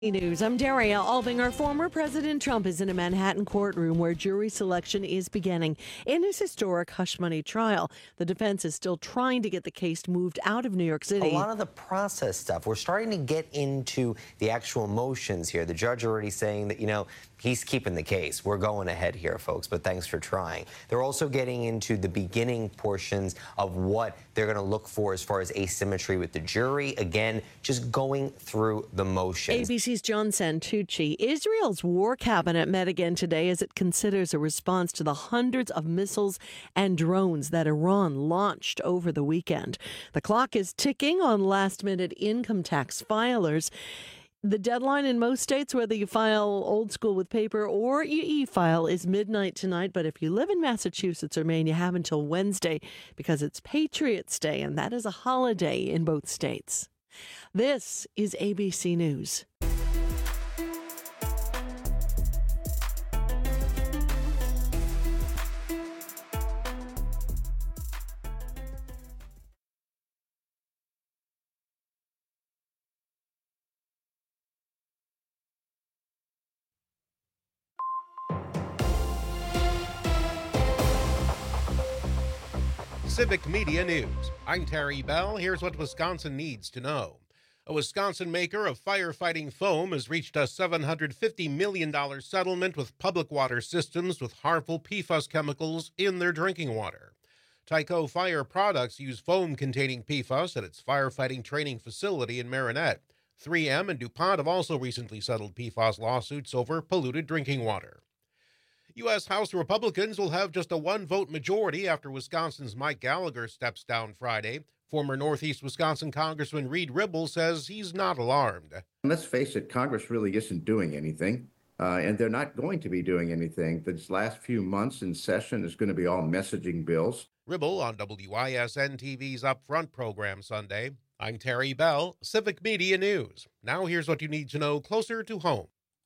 News. I'm Daria Alvinger. Former President Trump is in a Manhattan courtroom where jury selection is beginning. In his historic hush money trial, the defense is still trying to get the case moved out of New York City. A lot of the process stuff, we're starting to get into the actual motions here. The judge already saying that, he's keeping the case. We're going ahead here, folks, but thanks for trying. They're also getting into the beginning portions of what they're going to look for as far as asymmetry with the jury. Again, just going through the motions. ABC's John Santucci. Israel's war cabinet met again today as it considers a response to the hundreds of missiles and drones that Iran launched over the weekend. The clock is ticking on last-minute income tax filers. The deadline in most states, whether you file old school with paper or you e-file, is midnight tonight. But if you live in Massachusetts or Maine, you have until Wednesday because it's Patriots Day, and that is a holiday in both states. This is ABC News. Civic Media News. I'm Terry Bell. Here's what Wisconsin needs to know. A Wisconsin maker of firefighting foam has reached a $750 million settlement with Public Water Systems with harmful PFAS chemicals in their drinking water. Tyco Fire Products use foam containing PFAS at its firefighting training facility in Marinette. 3M and DuPont have also recently settled PFAS lawsuits over polluted drinking water. U.S. House Republicans will have just a one-vote majority after Wisconsin's Mike Gallagher steps down Friday. Former Northeast Wisconsin Congressman Reed Ribble says he's not alarmed. Let's face it, Congress really isn't doing anything, and they're not going to be doing anything. This last few months in session is going to be all messaging bills. Ribble on WISN-TV's Upfront program Sunday. I'm Terry Bell, Civic Media News. Now here's what you need to know closer to home.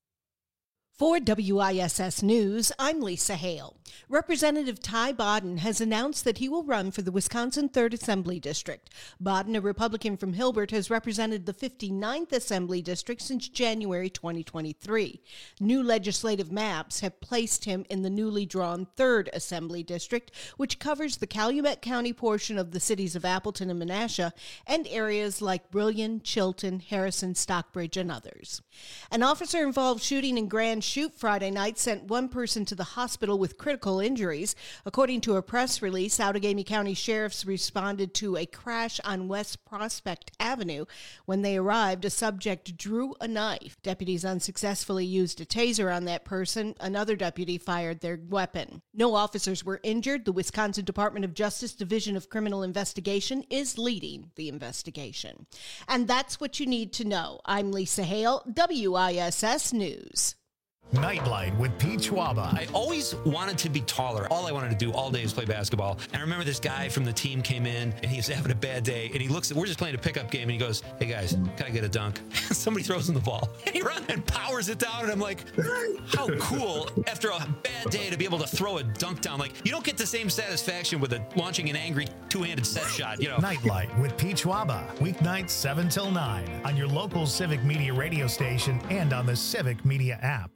For WISS News, I'm Lisa Hale. Representative Ty Bodden has announced that he will run for the Wisconsin 3rd Assembly District. Bodden, a Republican from Hilbert, has represented the 59th Assembly District since January 2023. New legislative maps have placed him in the newly drawn 3rd Assembly District, which covers the Calumet County portion of the cities of Appleton and Menasha and areas like Brillion, Chilton, Harrison, Stockbridge, and others. An officer-involved shooting in Grand Chute Friday night sent one person to the hospital with critical injuries. According to a press release, Outagamie County sheriffs responded to a crash on West Prospect Avenue. When they arrived, a subject drew a knife. Deputies unsuccessfully used a taser on that person. Another deputy fired their weapon. No officers were injured. The Wisconsin Department of Justice Division of Criminal Investigation is leading the investigation. And that's what you need to know. I'm Lisa Hale, WISS News. Nightlight with Pete Schwaba. I always wanted to be taller. All I wanted to do all day was play basketball. And I remember this guy from the team came in and he was having a bad day. And he looks at, we're just playing a pickup game. And he goes, hey guys, can I get a dunk? Somebody throws him the ball. And he runs and powers it down. And I'm like, how cool after a bad day to be able to throw a dunk down. Like, you don't get the same satisfaction with launching an angry two-handed set shot, Nightlight with Pete Schwaba. Weeknights 7 till 9 on your local Civic Media radio station and on the Civic Media app.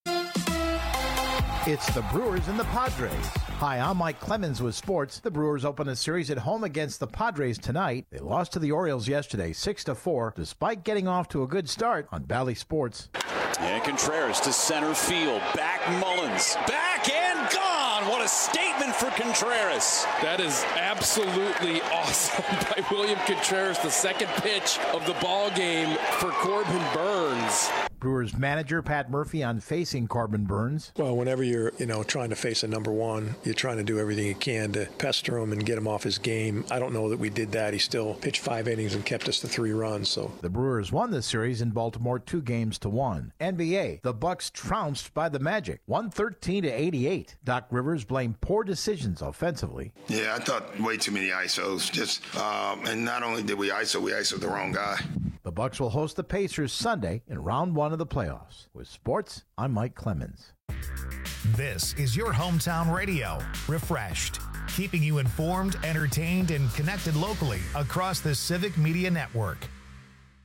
It's the Brewers and the Padres. Hi, I'm Mike Clemens with sports. The Brewers open a series at home against the Padres tonight. They lost to the Orioles yesterday, 6-4, despite getting off to a good start on Bally Sports. And Contreras to center field. Back Mullins. Back and gone. What a statement for Contreras. That is absolutely awesome by William Contreras. The second pitch of the ball game for Corbin Burns. Brewers manager Pat Murphy on facing Corbin Burns. Well, whenever you're, trying to face a number one, you're trying to do everything you can to pester him and get him off his game. I don't know that we did that. He still pitched 5 innings and kept us to 3 runs. So the Brewers won the series in Baltimore 2-1. NBA, the Bucks trounced by the Magic, 113-88. Doc Rivers blamed poor decisions offensively. Yeah, I thought way too many ISOs. And not only did we ISO the wrong guy. The Bucks will host the Pacers Sunday in round 1 of the playoffs. With sports, I'm Mike Clemens. This is your hometown radio, Refreshed, keeping you informed, entertained, and connected locally across the Civic Media Network.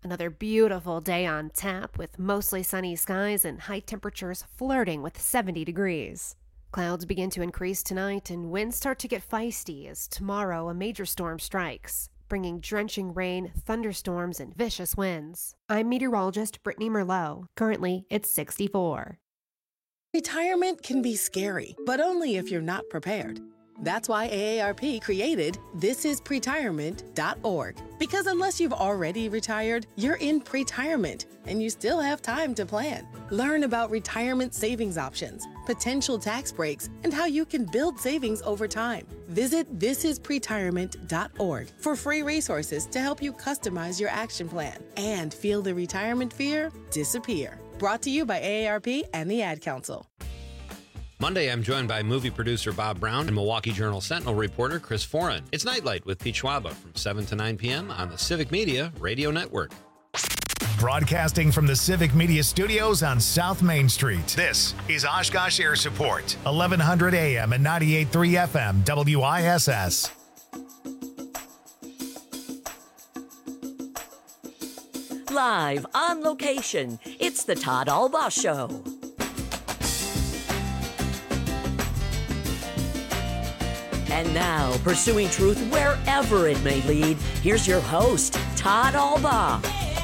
Another beautiful day on tap with mostly sunny skies and high temperatures flirting with 70 degrees. Clouds begin to increase tonight and winds start to get feisty as tomorrow a major storm strikes, bringing drenching rain, thunderstorms, and vicious winds. I'm meteorologist Brittany Merlot. Currently, it's 64. Retirement can be scary, but only if you're not prepared. That's why AARP created thisispretirement.org. Because unless you've already retired, you're in pretirement, and you still have time to plan. Learn about retirement savings options, potential tax breaks, and how you can build savings over time. Visit thisispretirement.org for free resources to help you customize your action plan and feel the retirement fear disappear. Brought to you by AARP and the Ad Council. Monday, I'm joined by movie producer Bob Brown and Milwaukee Journal Sentinel reporter Chris Foran. It's Nightlight with Pete Schwaba from 7 to 9 p.m. on the Civic Media Radio Network. Broadcasting from the Civic Media Studios on South Main Street, this is Oshkosh Air Support, 1100 AM and 98.3 FM WISS. Live on location, it's the Todd Albaugh Show. And now, pursuing truth wherever it may lead, here's your host, Todd Albaugh.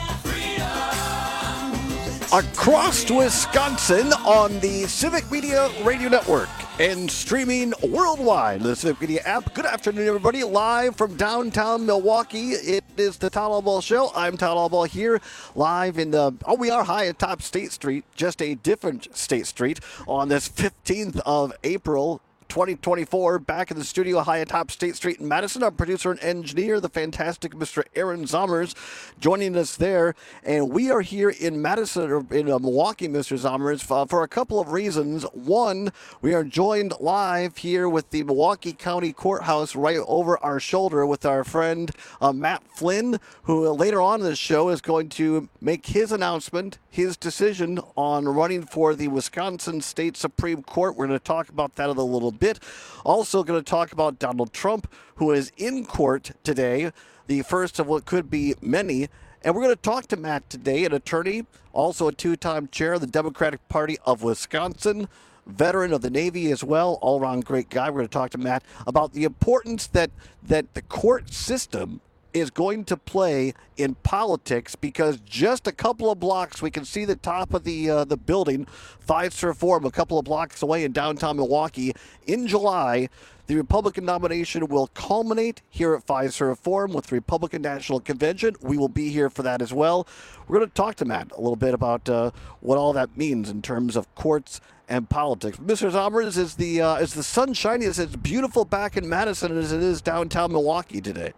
Across Wisconsin on the Civic Media Radio Network and streaming worldwide, the Civic Media app. Good afternoon, everybody. Live from downtown Milwaukee, it is the Todd Albaugh Show. I'm Todd Albaugh here, live in we are high atop State Street, just a different State Street, on this 15th of April, 2024, back in the studio high atop State Street in Madison. Our producer and engineer, the fantastic Mr. Aaron Zommers, joining us there. And we are here in Madison, or in Milwaukee, Mr. Zommers, for a couple of reasons. One, we are joined live here with the Milwaukee County Courthouse right over our shoulder with our friend Matt Flynn, who later on in the show is going to make his announcement, his decision on running for the Wisconsin State Supreme Court. We're going to talk about that in a little bit. Also going to talk about Donald Trump, who is in court today, the first of what could be many. And we're going to talk to Matt today, an attorney, also a two-time chair of the Democratic Party of Wisconsin, veteran of the Navy as well, all-around great guy. We're going to talk to Matt about the importance that the court system is going to play in politics, because just a couple of blocks, we can see the top of the building, Fiserv Forum, a couple of blocks away in downtown Milwaukee. In July, the Republican nomination will culminate here at Fiserv Forum with the Republican National Convention. We will be here for that as well. We're going to talk to Matt a little bit about what all that means in terms of courts and politics. Mr. Zommers, is the sun shining? Is it beautiful back in Madison as it is downtown Milwaukee today?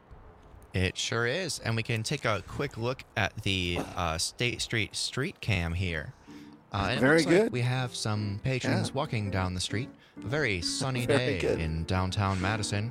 It sure is, and we can take a quick look at the State Street cam here. And Very it looks good. Like we have some patrons walking down the street. A very sunny day in downtown Madison.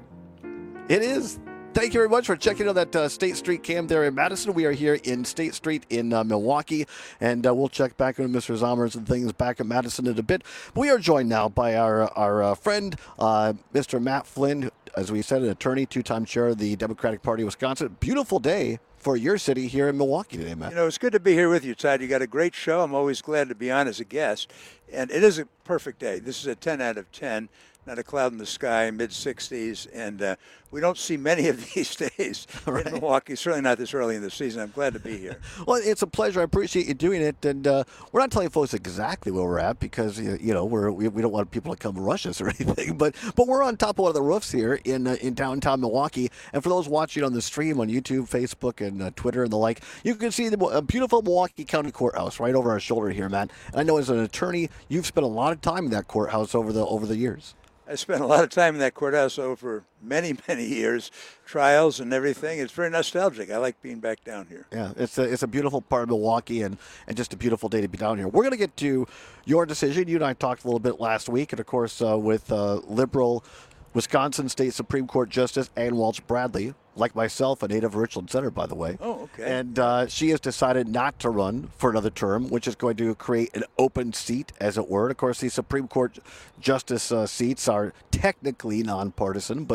It is. Thank you very much for checking out that State Street cam there in Madison. We are here in State Street in Milwaukee, and we'll check back on Mr. Zommers and things back in Madison in a bit. We are joined now by our friend, Mr. Matt Flynn, as we said, an attorney, two-time chair of the Democratic Party of Wisconsin. Beautiful day for your city here in Milwaukee today, Matt. You know, it's good to be here with you, Todd. You got a great show. I'm always glad to be on as a guest. And it is a perfect day. This is a 10 out of 10. Not a cloud in the sky, mid-60s, and we don't see many of these days in Milwaukee, certainly not this early in the season. I'm glad to be here. Well, it's a pleasure. I appreciate you doing it, and we're not telling folks exactly where we're at because, we don't want people to come rush us or anything, but we're on top of one of the roofs here in downtown Milwaukee, and for those watching on the stream on YouTube, Facebook, and Twitter and the like, you can see the beautiful Milwaukee County Courthouse right over our shoulder here, Matt. And I know as an attorney, you've spent a lot of time in that courthouse over the years. I spent a lot of time in that courthouse over many, many years, trials and everything. It's very nostalgic. I like being back down here. Yeah, it's a beautiful part of Milwaukee and just a beautiful day to be down here. We're going to get to your decision. You and I talked a little bit last week, and of course with liberal Wisconsin State Supreme Court Justice Ann Welch Bradley, like myself, a native of Richland Center, by the way. Oh, okay. And she has decided not to run for another term, which is going to create an open seat, as it were. And of course, the Supreme Court justice seats are technically nonpartisan, but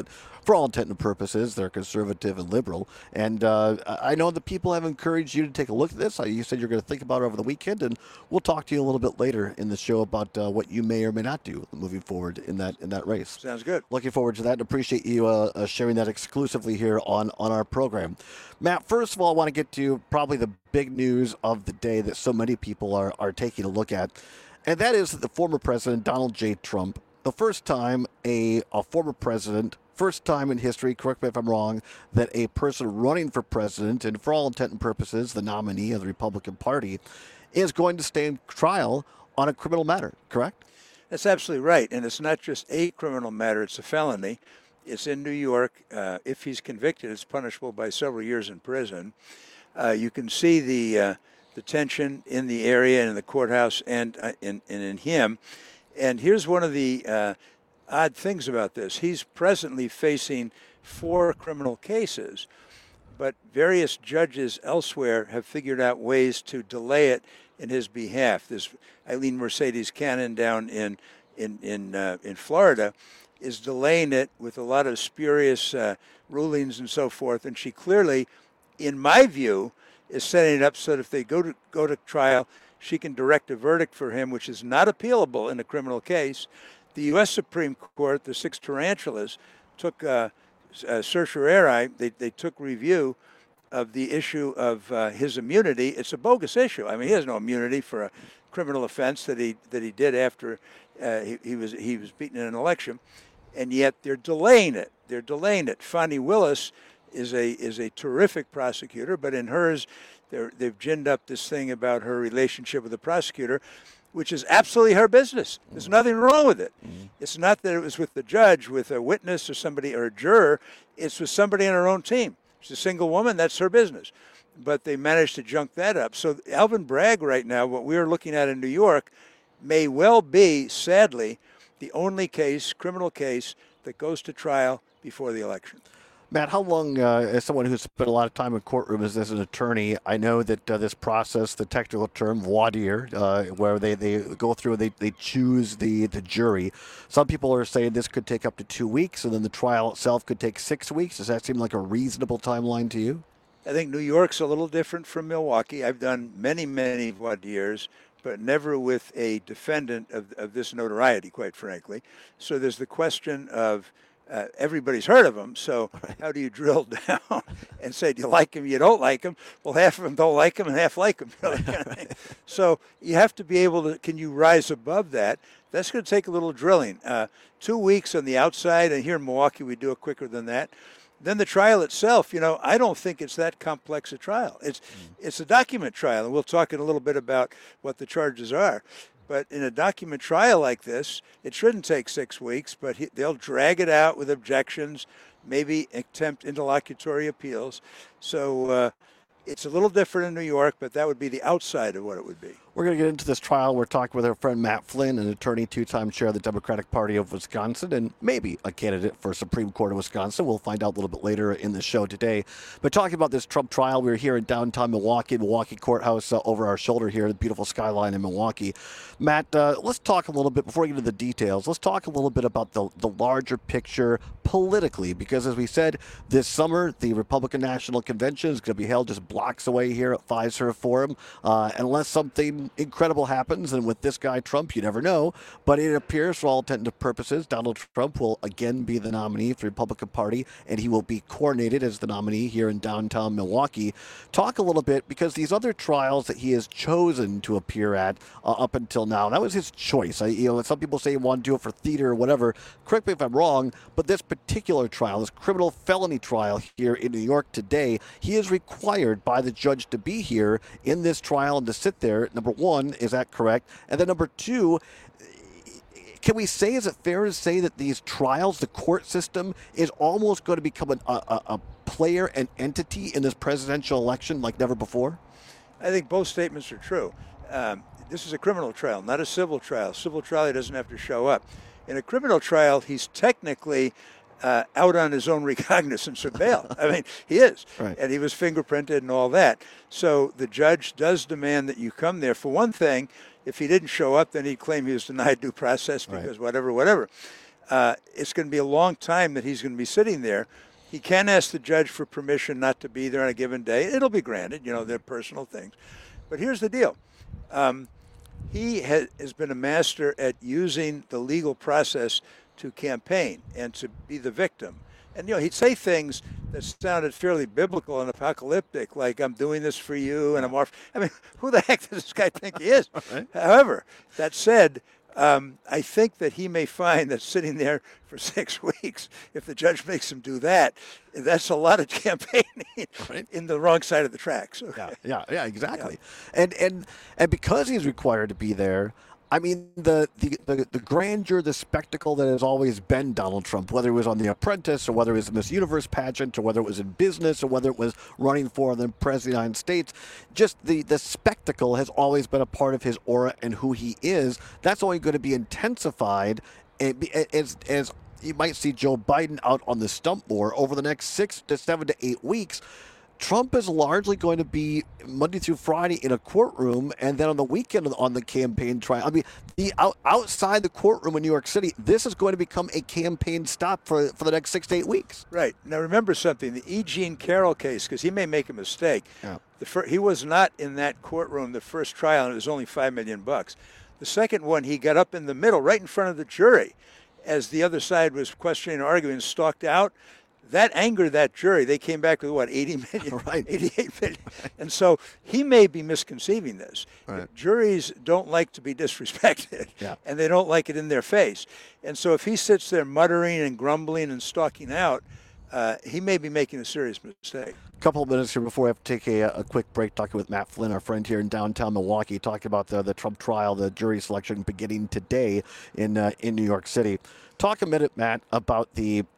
for all intent and purposes, they're conservative and liberal. And I know the people have encouraged you to take a look at this. You said you're going to think about it over the weekend, and we'll talk to you a little bit later in the show about what you may or may not do moving forward in that race. Sounds good. Looking forward to that, and appreciate you sharing that exclusively here on our program. Matt, first of all, I want to get to probably the big news of the day that so many people are taking a look at, and that is that the former president, Donald J. Trump, the first time a former president, first time in history, correct me if I'm wrong, that a person running for president, and for all intent and purposes, the nominee of the Republican Party, is going to stand trial on a criminal matter, correct? That's absolutely right. And it's not just a criminal matter, it's a felony. It's in New York. If he's convicted, it's punishable by several years in prison. You can see the tension in the area and in the courthouse and in him. And here's one of the odd things about this. He's presently facing 4 criminal cases, but various judges elsewhere have figured out ways to delay it in his behalf. This Eileen Mercedes Cannon down in Florida is delaying it with a lot of spurious rulings and so forth, and she clearly, in my view, is setting it up so that if they go to trial, she can direct a verdict for him, which is not appealable in a criminal case. The U.S. Supreme Court, the 6 tarantulas, took certiorari. They took review of the issue of his immunity. It's a bogus issue. I mean, he has no immunity for a criminal offense that he did after he was beaten in an election, and yet they're delaying it. They're delaying it. Fani Willis is a terrific prosecutor, but in hers, they've ginned up this thing about her relationship with the prosecutor, which is absolutely her business. There's nothing wrong with it. It's not that it was with the judge, with a witness or somebody or a juror. It's with somebody on her own team. She's a single woman. That's her business. But they managed to junk that up. So Alvin Bragg right now, what we're looking at in New York, may well be, sadly, the only criminal case that goes to trial before the election. Matt, how long, as someone who's spent a lot of time in courtrooms as an attorney, I know that this process, the technical term voir dire, where they go through and they choose the jury. Some people are saying this could take up to 2 weeks, and then the trial itself could take 6 weeks. Does that seem like a reasonable timeline to you? I think New York's a little different from Milwaukee. I've done many, many voir dires, but never with a defendant of this notoriety, quite frankly. So there's the question of everybody's heard of him, so how do you drill down and say, do you like him, you don't like him? Well, half of them don't like him and half like him. So you have to be able to, can you rise above that? That's going to take a little drilling. 2 weeks on the outside, and here in Milwaukee we do it quicker than that. Then the trial itself, I don't think it's that complex a trial. It's a document trial, and we'll talk in a little bit about what the charges are. But in a document trial like this, it shouldn't take 6 weeks, but they'll drag it out with objections, maybe attempt interlocutory appeals. So it's a little different in New York, but that would be the outside of what it would be. We're going to get into this trial. We're talking with our friend Matt Flynn, an attorney, 2-time chair of the Democratic Party of Wisconsin, and maybe a candidate for Supreme Court of Wisconsin. We'll find out a little bit later in the show today. But talking about this Trump trial, we're here in downtown Milwaukee Courthouse over our shoulder here, the beautiful skyline in Milwaukee. Matt, let's talk a little bit, before we get into the details, let's talk a little bit about the larger picture politically, because as we said, this summer, the Republican National Convention is going to be held just blocks away here at Fiserv Forum, unless something incredible happens, and with this guy Trump, you never know, but it appears for all intents and purposes Donald Trump will again be the nominee for the Republican Party, and he will be coronated as the nominee here in downtown Milwaukee. Talk a little bit, because these other trials that he has chosen to appear at up until now, that was his choice. Some people say he wanted to do it for theater or whatever. Correct me if I'm wrong, but this particular trial, this criminal felony trial here in New York today, he is required by the judge to be here in this trial and to sit there. Number one, is that correct? And then number two, can we say, is it fair to say that these trials, the court system, is almost going to become a player, an entity in this presidential election like never before? I think both statements are true. This is a criminal trial, not a civil trial. Civil trial, he doesn't have to show up. In a criminal trial, he's technically out on his own recognizance of bail. I mean, he is. Right. And he was fingerprinted and all that. So the judge does demand that you come there. For one thing, if he didn't show up, then he'd claim he was denied due process because whatever. it's going to be a long time that he's going to be sitting there. He can ask the judge for permission not to be there on a given day. It'll be granted, they're personal things. But here's the deal. He has been a master at using the legal process to campaign and to be the victim. And, he'd say things that sounded fairly biblical and apocalyptic, like, I'm doing this for you, and I'm off. I mean, who the heck does this guy think he is? Right. However, that said, I think that he may find that sitting there for 6 weeks, if the judge makes him do that, that's a lot of campaigning in the wrong side of the tracks. Okay. Yeah, exactly. Yeah. And because he's required to be there, I mean, the grandeur, the spectacle that has always been Donald Trump, whether it was on The Apprentice or whether it was the Miss Universe pageant or whether it was in business or whether it was running for the President of the United States, just the spectacle has always been a part of his aura and who he is. That's only going to be intensified as you might see Joe Biden out on the stump more over the next 6 to 7 to 8 weeks. Trump is largely going to be Monday through Friday in a courtroom, and then on the weekend on the campaign trial. I mean, outside the courtroom in New York City, this is going to become a campaign stop for the next 6 to 8 weeks. Right. Now, remember something, the E. Jean Carroll case, because he may make a mistake. Yeah. He was not in that courtroom the first trial, and it was only $5 million. The second one, he got up in the middle, right in front of the jury, as the other side was questioning and arguing, stalked out. That angered that jury. They came back with, 80 million, right. 88 million. And so he may be misconceiving this. Right. Juries don't like to be disrespected, and they don't like it in their face. And so if he sits there muttering and grumbling and stalking out, he may be making a serious mistake. A couple of minutes here before we have to take a quick break, talking with Matt Flynn, our friend here in downtown Milwaukee, talking about the Trump trial, the jury selection beginning today in New York City. Talk a minute, Matt, about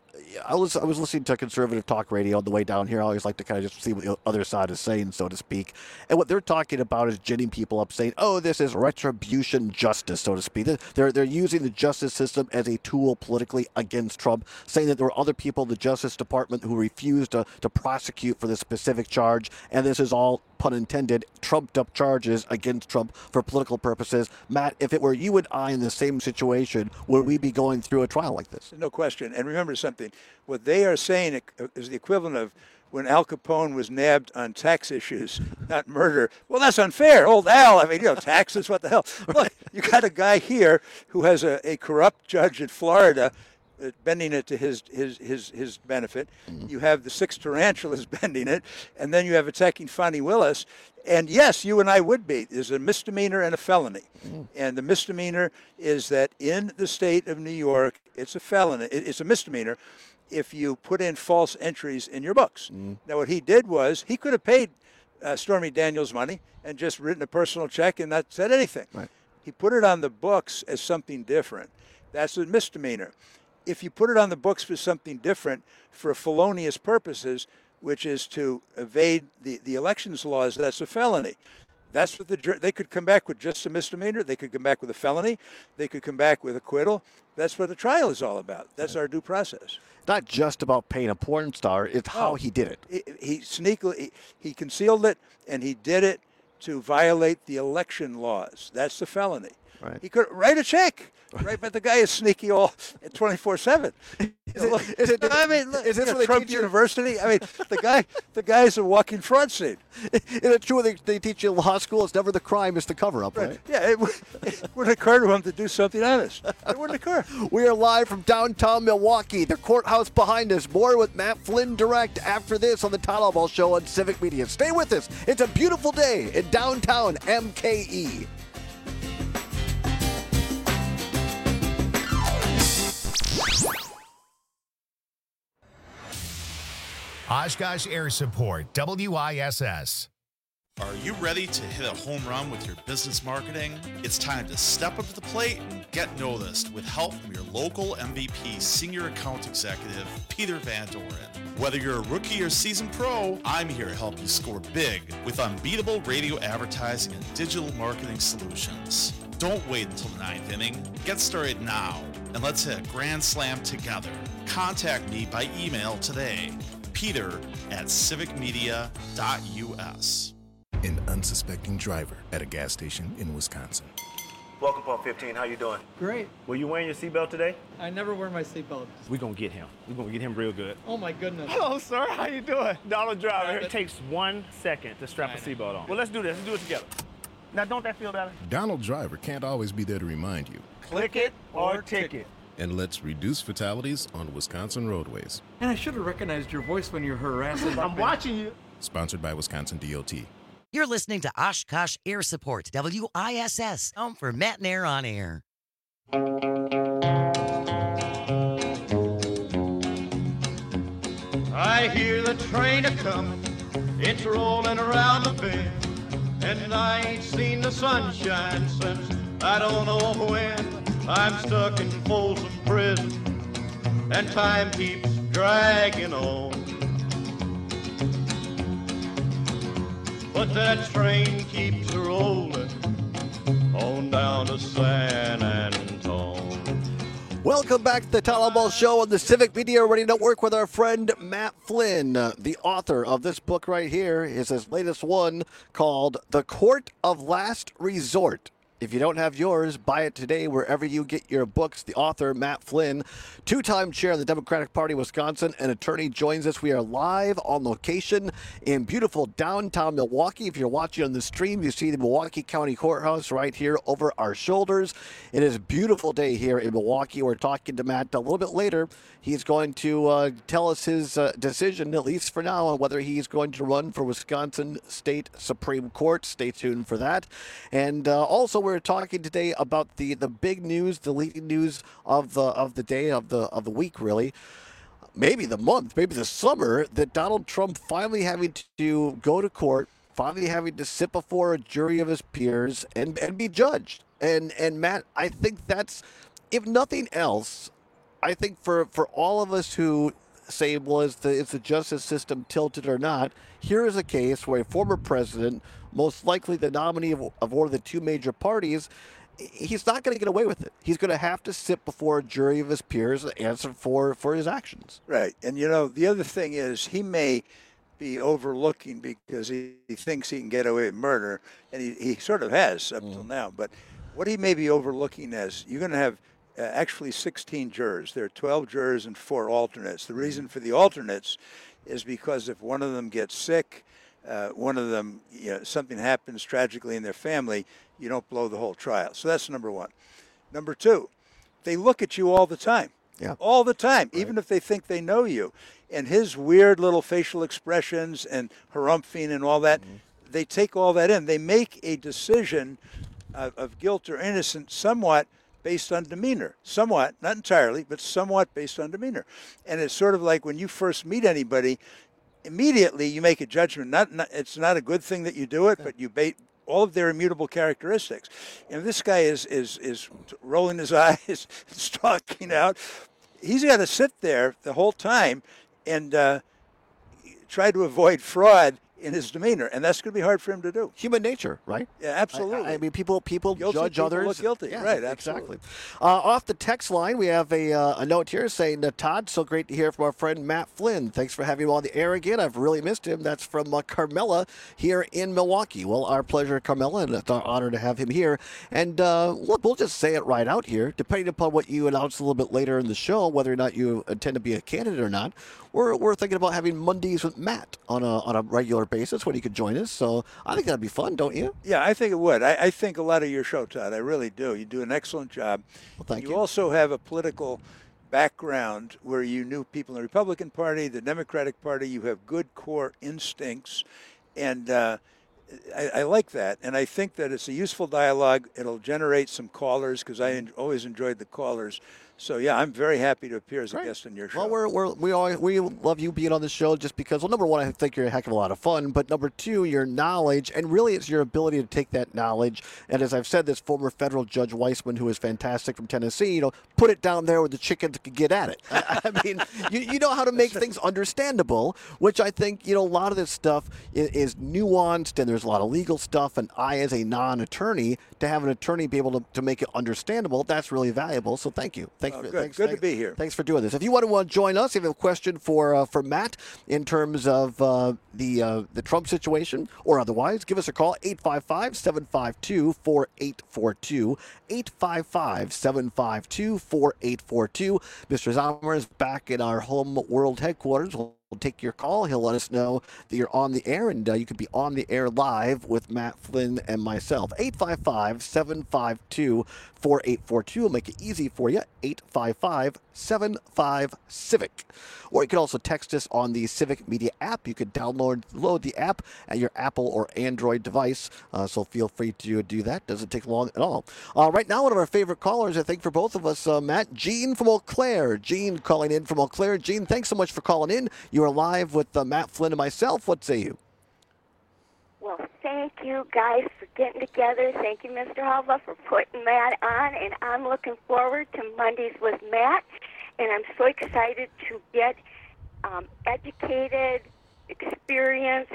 I was listening to conservative talk radio on the way down here. I always like to kind of just see what the other side is saying, so to speak. And what they're talking about is ginning people up, saying, "Oh, this is retribution justice," so to speak. They're using the justice system as a tool politically against Trump, saying that there were other people in the Justice Department who refused to prosecute for this specific charge, and this is all, pun intended, trumped-up charges against Trump for political purposes. Matt, if it were you and I in the same situation, would we be going through a trial like this? No question. And remember something. What they are saying is the equivalent of when Al Capone was nabbed on tax issues, not murder. Well, that's unfair. Old Al, taxes, what the hell? Look, you got a guy here who has a corrupt judge in Florida bending it to his benefit. Mm-hmm. You have the 6 tarantulas bending it, and then you have attacking Fani Willis. And yes, you and I would be. There's a misdemeanor and a felony. Mm-hmm. And the misdemeanor is that in the state of New York, it's a felony. It's a misdemeanor if you put in false entries in your books. Mm-hmm. Now, what he did was he could have paid Stormy Daniels money and just written a personal check and not said anything. Right. He put it on the books as something different. That's a misdemeanor. If you put it on the books for something different, for felonious purposes, which is to evade the elections laws, that's a felony. That's what they could come back with just a misdemeanor. They could come back with a felony. They could come back with acquittal. That's what the trial is all about. That's our due process. Not just about paying a porn star. It's how he did it. He sneakily, he concealed it, and he did it to violate the election laws. That's the felony. Right. He could write a check. Right, but the guy is sneaky all 24/7. Is this what Trump University? I mean, the guy's a walking fraud scene. Is it true they teach you in law school? It's never the crime, it's the cover-up, right? Yeah, it wouldn't occur to him to do something honest. It wouldn't occur. We are live from downtown Milwaukee, the courthouse behind us. More with Matt Flynn direct after this on the Todd Ball Show on Civic Media. Stay with us. It's a beautiful day in downtown MKE. Oshkosh Air Support, WISS. Are you ready to hit a home run with your business marketing? It's time to step up to the plate and get noticed with help from your local MVP Senior Account Executive, Peter Van Doren. Whether you're a rookie or seasoned pro, I'm here to help you score big with unbeatable radio advertising and digital marketing solutions. Don't wait until the 9th inning. Get started now, and let's hit a grand slam together. Contact me by email today, peter@civicmedia.us. An unsuspecting driver at a gas station in Wisconsin. Welcome, Paul 15. How you doing? Great. Were you wearing your seatbelt today? I never wear my seatbelt. We're going to get him. We're going to get him real good. Oh, my goodness. Hello, sir. How you doing? Donald Driver. It takes 1 second to strap a seatbelt on. Well, let's do this. Let's do it together. Now, don't that feel better? Donald Driver can't always be there to remind you. Click it or ticket. And let's reduce fatalities on Wisconsin roadways. And I should have recognized your voice when you're harassing. I'm watching you. Sponsored by Wisconsin DOT. You're listening to Oshkosh Air Support, WISS, home for Matt and Air on Air. I hear the train a-comin', it's rolling around the bend, and I ain't seen the sunshine since I don't know when. I'm stuck in Folsom Prison, and time keeps dragging on. But that train keeps rolling on down to San Antone. Welcome back to the Tyler Ball Show on the Civic Media Radio Network with our friend Matt Flynn. The author of this book right here is his latest one called The Court of Last Resort. If you don't have yours, buy it today wherever you get your books. The author, Matt Flynn, two-time chair of the Democratic Party of Wisconsin, and attorney, joins us. We are live on location in beautiful downtown Milwaukee. If you're watching on the stream, you see the Milwaukee County Courthouse right here over our shoulders. It is a beautiful day here in Milwaukee. We're talking to Matt a little bit later. He's going to tell us his decision, at least for now, on whether he's going to run for Wisconsin State Supreme Court. Stay tuned for that. And also, we're talking today about the big news, the leading news of the day, of the week, really. Maybe the month, maybe the summer, that Donald Trump finally having to go to court, finally having to sit before a jury of his peers and be judged. And Matt, I think that's, if nothing else, I think for all of us who say, well, is the justice system tilted or not, here is a case where a former president, most likely the nominee of one of the two major parties, he's not going to get away with it. He's going to have to sit before a jury of his peers and answer for his actions. Right. And, the other thing is he may be overlooking because he thinks he can get away with murder, and he sort of has up till now. But what he may be overlooking is you're going to have actually 16 jurors. There are 12 jurors and 4 alternates. The reason for the alternates is because if one of them gets sick, one of them, something happens tragically in their family, you don't blow the whole trial. So that's number one. Number two, they look at you all the time. Yeah. All the time, right. Even if they think they know you. And his weird little facial expressions and harumphing and all that, they take all that in. They make a decision of guilt or innocence somewhat based on demeanor. Somewhat, not entirely, but somewhat based on demeanor. And it's sort of like when you first meet anybody, immediately you make a judgment. It's not a good thing that you do it, but you bait all of their immutable characteristics. This guy is rolling his eyes, stalking out. He's got to sit there the whole time and try to avoid fraud in his demeanor, and that's going to be hard for him to do. Human nature, right? Yeah, absolutely. I mean, people judge others. Look guilty, yeah, right? Exactly. Off the text line, we have a note here saying, Todd, so great to hear from our friend Matt Flynn. Thanks for having him on the air again. I've really missed him. That's from Carmela here in Milwaukee. Well, our pleasure, Carmela, and it's our honor to have him here. And look, we'll just say it right out here. Depending upon what you announce a little bit later in the show, whether or not you intend to be a candidate or not, we're thinking about having Mondays with Matt on a regular basis when he could join us. So I think that'd be fun, don't you? Yeah, I think it would. I think a lot of your show, Todd. I really do. You do an excellent job. Well, thank you. You also have a political background where you knew people in the Republican Party, the Democratic Party. You have good core instincts, and I like that. And I think that it's a useful dialogue. It'll generate some callers because I always enjoyed the callers. So, yeah, I'm very happy to appear as a guest on your show. Well, we love you being on the show just because, well, number one, I think you're a heck of a lot of fun. But number two, your knowledge, and really it's your ability to take that knowledge. And as I've said, this former federal Judge Weissman, who is fantastic from Tennessee, put it down there where the chickens could get at it. I mean, you know how to make things understandable, which I think, a lot of this stuff is nuanced and there's a lot of legal stuff. And I, as a non-attorney, to have an attorney be able to make it understandable, that's really valuable. So thank you. Thank Thanks, good to be here. Thanks for doing this. If you want to join us, if you have a question for Matt in terms of the Trump situation or otherwise, give us a call, 855-752-4842, 855-752-4842. Mr. Zommer is back in our home world headquarters. We'll take your call. He'll let us know that you're on the air, and you could be on the air live with Matt Flynn and myself. 855-752-4842 will make it easy for you. 855-75-CIVIC. Or you can also text us on the Civic Media app. You could load the app at your Apple or Android device, so feel free to do that. Doesn't take long at all. Right now, one of our favorite callers, I think, for both of us, Matt, Gene from Eau Claire. Gene calling in from Eau Claire. Gene, thanks so much for calling in. You are live with Matt Flynn and myself. What say you? Well, thank you guys for getting together. Thank you, Mr. Halva, for putting Matt on. And I'm looking forward to Mondays with Matt. And I'm so excited to get educated, experienced,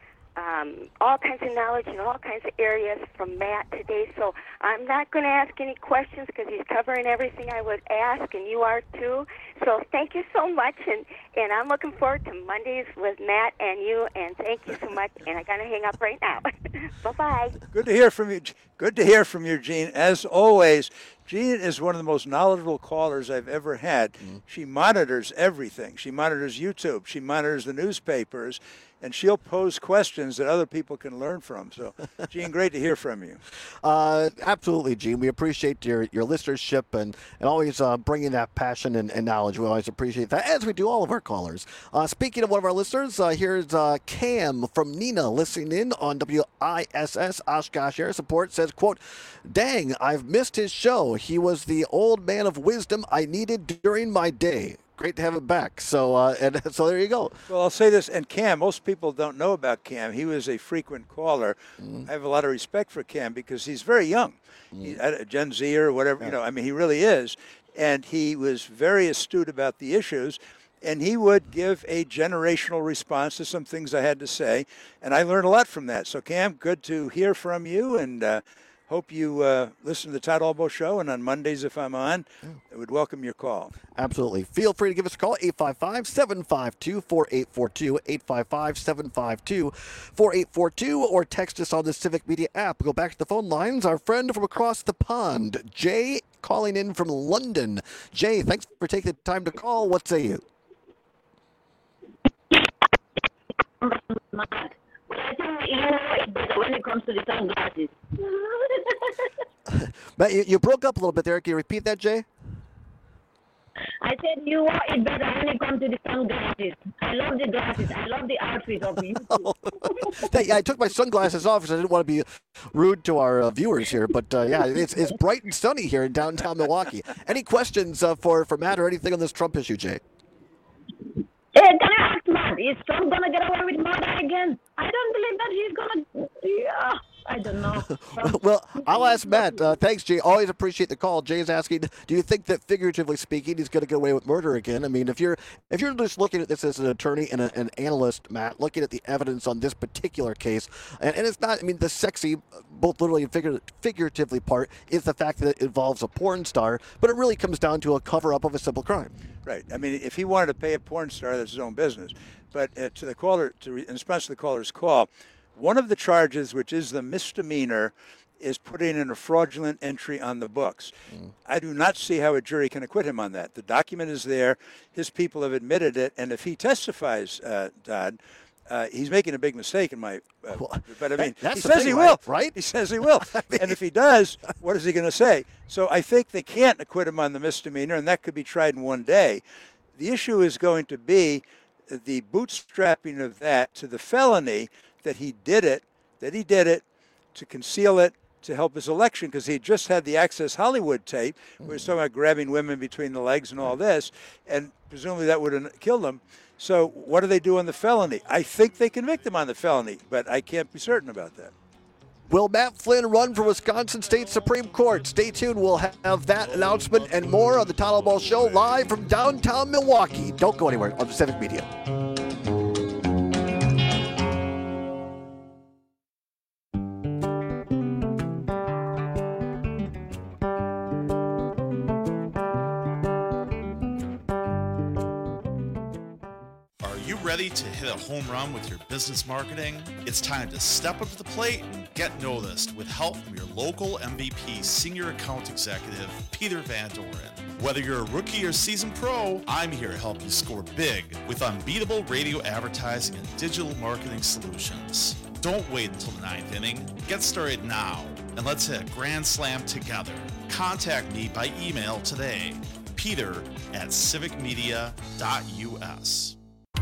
all kinds of knowledge in all kinds of areas from Matt today. So I'm not going to ask any questions because he's covering everything I would ask, and you are too. So thank you so much, and I'm looking forward to Mondays with Matt and you, and thank you so much. And I got to hang up right now. Bye-bye. Good to hear from you. Good to hear from you, Jean. As always, Jean is one of the most knowledgeable callers I've ever had. She monitors everything. She monitors YouTube. She monitors the newspapers. And she'll pose questions that other people can learn from. So, Gene, great to hear from you. Absolutely, Gene. We appreciate your listenership and always bringing that passion and knowledge. We always appreciate that, as we do all of our callers. Speaking of one of our listeners, here's Cam from Nina listening in on WISS Oshkosh Air Support. Says, quote, "Dang, I've missed his show. He was the old man of wisdom I needed during my day. Great to have him back." So so there you go. Well, I'll say this, and Cam, most people don't know about Cam. He was a frequent caller. I have a lot of respect for Cam because he's very young. He's a Gen Z or whatever, I mean, he really is. And he was very astute about the issues, and he would give a generational response to some things I had to say, and I learned a lot from that. So, Cam, good to hear from you, and hope you listen to the Todd Albo Show, and on Mondays, if I'm on, I would welcome your call. Absolutely. Feel free to give us a call, 855-752-4842, 855-752-4842, or text us on the Civic Media app. Go back to the phone lines. Our friend from across the pond, Jay, calling in from London. Jay, thanks for taking the time to call. What say you? When it comes to the sunglasses. Matt, you broke up a little bit there. Can you repeat that, Jay? I said you are it better when it comes to the sunglasses. I love the glasses. I love the outfit of you. Yeah, I took my sunglasses off because I didn't want to be rude to our viewers here. But yeah, it's bright and sunny here in downtown Milwaukee. Any questions for Matt or anything on this Trump issue, Jay? Can I ask Matt, is Trump going to get away with murder again? I don't believe that he's going to... Yeah, I don't know. Well, I'll ask Matt. Thanks, Jay. Always appreciate the call. Jay's asking, do you think that, figuratively speaking, he's going to get away with murder again? I mean, if you're just looking at this as an attorney and an analyst, Matt, looking at the evidence on this particular case, and it's not, I mean, the sexy, both literally and figuratively part is the fact that it involves a porn star, but it really comes down to a cover-up of a simple crime. Right. I mean, if he wanted to pay a porn star, that's his own business. But to the caller, in response to the caller's call, one of the charges, which is the misdemeanor, is putting in a fraudulent entry on the books. I do not see how a jury can acquit him on that. The document is there. His people have admitted it. And if he testifies, Todd, he's making a big mistake in my but I mean, he says he will, right? He says he will. And if he does, what is he going to say? So I think they can't acquit him on the misdemeanor, and that could be tried in one day. The issue is going to be the bootstrapping of that to the felony that he did it to conceal it, to help his election, because he just had the Access Hollywood tape where he was talking about grabbing women between the legs and all this, and presumably that would have killed him. So what do they do on the felony? I think they convict him on the felony, but I can't be certain about that. Will Matt Flynn run for Wisconsin State Supreme Court? Stay tuned. We'll have that announcement and more on the Todd Albo Show live from downtown Milwaukee. Don't go anywhere on the Civic Media. ready to hit a home run with your business marketing? It's time to step up to the plate and get noticed with help from your local MVP Senior Account Executive, Peter Van Doren. Whether you're a rookie or seasoned pro, I'm here to help you score big with unbeatable radio advertising and digital marketing solutions. Don't wait until the ninth inning. Get started now, and let's hit a grand slam together. Contact me by email today, peter@civicmedia.us.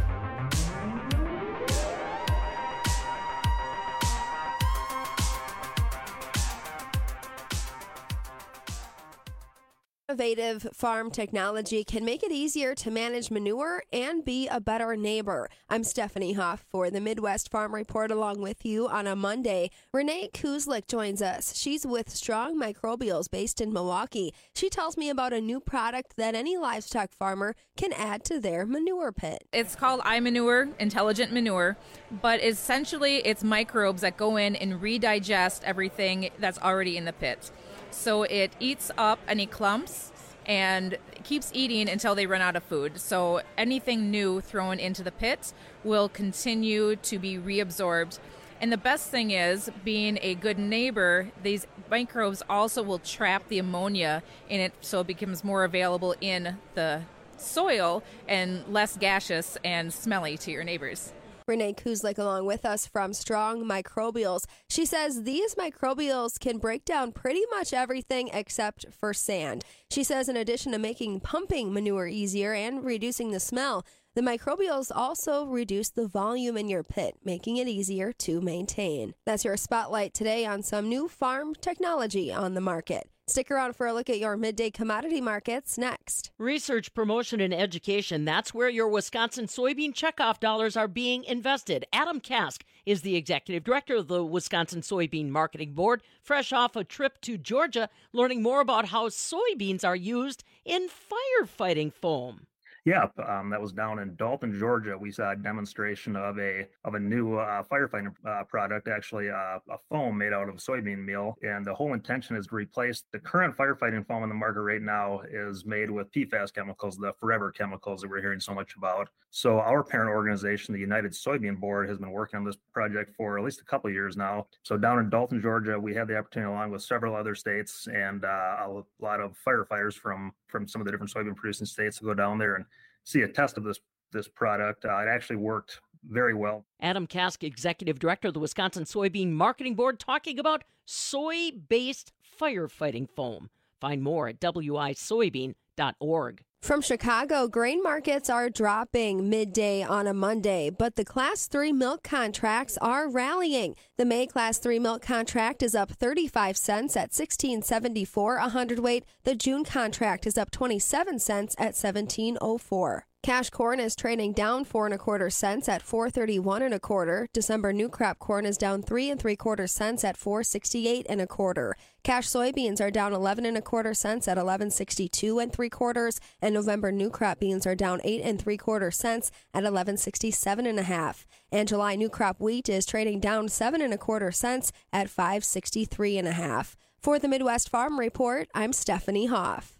Innovative farm technology can make it easier to manage manure and be a better neighbor. I'm Stephanie Hoff for the Midwest Farm Report along with you on a Monday. Renee Kuzlik joins us. She's with Strong Microbials based in Milwaukee. She tells me about a new product that any livestock farmer can add to their manure pit. It's called iManure, Intelligent Manure, but essentially it's microbes that go in and redigest everything that's already in the pit. So it eats up any clumps and keeps eating until they run out of food. So anything new thrown into the pit will continue to be reabsorbed. And the best thing is, being a good neighbor, these microbes also will trap the ammonia in it so it becomes more available in the soil and less gaseous and smelly to your neighbors. Renee Kuzlik along with us from Strong Microbials. She says these microbials can break down pretty much everything except for sand. She says in addition to making pumping manure easier and reducing the smell, the microbials also reduce the volume in your pit, making it easier to maintain. That's your spotlight today on some new farm technology on the market. Stick around for a look at your midday commodity markets next. Research, promotion, and education. That's where your Wisconsin soybean checkoff dollars are being invested. Adam Kask is the executive director of the Wisconsin Soybean Marketing Board, fresh off a trip to Georgia, learning more about how soybeans are used in firefighting foam. Yeah, that was down in Dalton, Georgia. We saw a demonstration of a new firefighting product, actually a foam made out of soybean meal. And the whole intention is to replace the current firefighting foam in the market right now is made with PFAS chemicals, the forever chemicals that we're hearing so much about. So our parent organization, the United Soybean Board, has been working on this project for at least a couple of years now. So down in Dalton, Georgia, we had the opportunity, along with several other states and a lot of firefighters from some of the different soybean producing states, to go down there and see a test of this product. It actually worked very well. Adam Kask, executive director of the Wisconsin Soybean Marketing Board, talking about soy-based firefighting foam. Find more at wisoybean.org. From Chicago, grain markets are dropping midday on a Monday, but the Class 3 milk contracts are rallying. The May Class 3 milk contract is up 35 cents at $16.74 a hundredweight. The June contract is up 27 cents at $17.04. Cash corn is trading down 4 1/4 cents at $4.31 1/4. December new crop corn is down 3 3/4 cents at $4.68 1/4. Cash soybeans are down 11 1/4 cents at $11.62 3/4, and November new crop beans are down 8 3/4 cents at $11.67 1/2. And July new crop wheat is trading down 7 1/4 cents at $5.63 1/2. For the Midwest Farm Report, I'm Stephanie Hoff.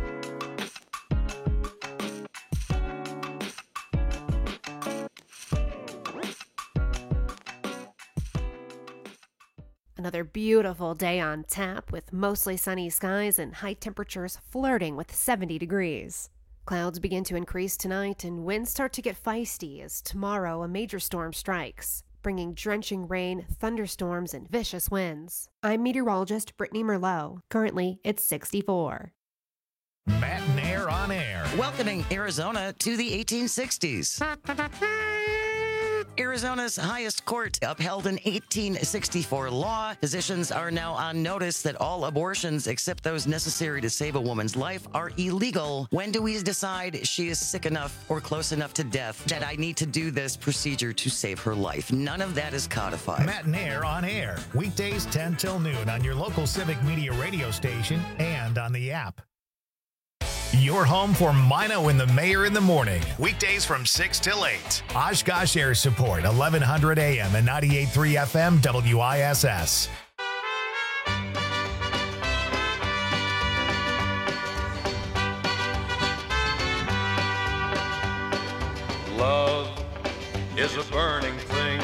Another beautiful day on tap with mostly sunny skies and high temperatures flirting with 70 degrees. Clouds begin to increase tonight and winds start to get feisty as tomorrow a major storm strikes, bringing drenching rain, thunderstorms, and vicious winds. I'm meteorologist Brittany Merlot. Currently, it's 64. Matt and Air on Air. Welcoming Arizona to the 1860s. Arizona's highest court upheld an 1864 law. Physicians are now on notice that all abortions except those necessary to save a woman's life are illegal. When do we decide she is sick enough or close enough to death that I need to do this procedure to save her life? None of that is codified. Matt and Air on Air. Weekdays 10 till noon on your local Civic Media radio station and on the app. Your home for Mino and the Mayor in the morning. Weekdays from 6 till 8. Oshkosh Air Support, 1100 AM and 98.3 FM WISS. Love is a burning thing.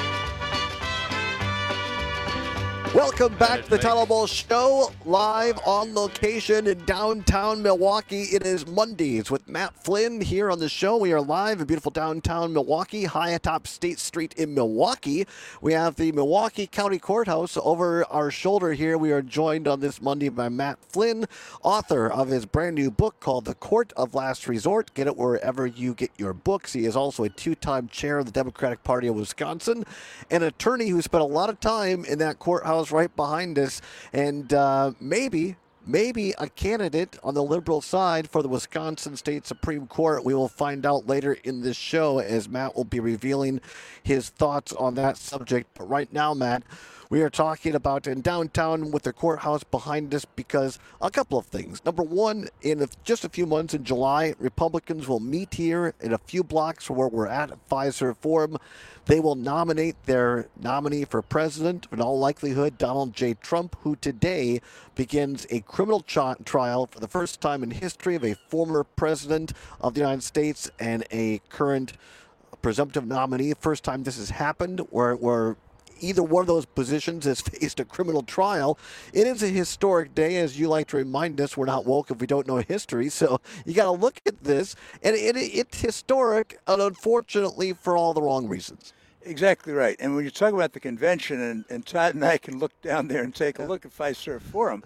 Welcome back to the Tunnel Bowl Show, live on location in downtown Milwaukee. It is Mondays with Matt Flynn here on the show. We are live in beautiful downtown Milwaukee, high atop State Street in Milwaukee. We have the Milwaukee County Courthouse over our shoulder here. We are joined on this Monday by Matt Flynn, author of his brand new book called The Court of Last Resort. Get it wherever you get your books. He is also a two-time chair of the Democratic Party of Wisconsin, an attorney who spent a lot of time in that courthouse right behind us, and maybe a candidate on the liberal side for the Wisconsin State Supreme Court. We will find out later in this show as Matt will be revealing his thoughts on that subject. But right now, Matt, we are talking about in downtown with the courthouse behind us because a couple of things. Number one, in just a few months in July, Republicans will meet here in a few blocks from where we're at Fiserv Forum. They will nominate their nominee for president, in all likelihood, Donald J. Trump, who today begins a criminal trial for the first time in history of a former president of the United States and a current presumptive nominee. First time this has happened where either one of those positions has faced a criminal trial. It is a historic day, as you like to remind us. We're not woke if we don't know history, so you got to look at this. And it's historic, and unfortunately, for all the wrong reasons. Exactly right. And when you talk about the convention, and Todd and I can look down there and take a look at Fiserv Forum,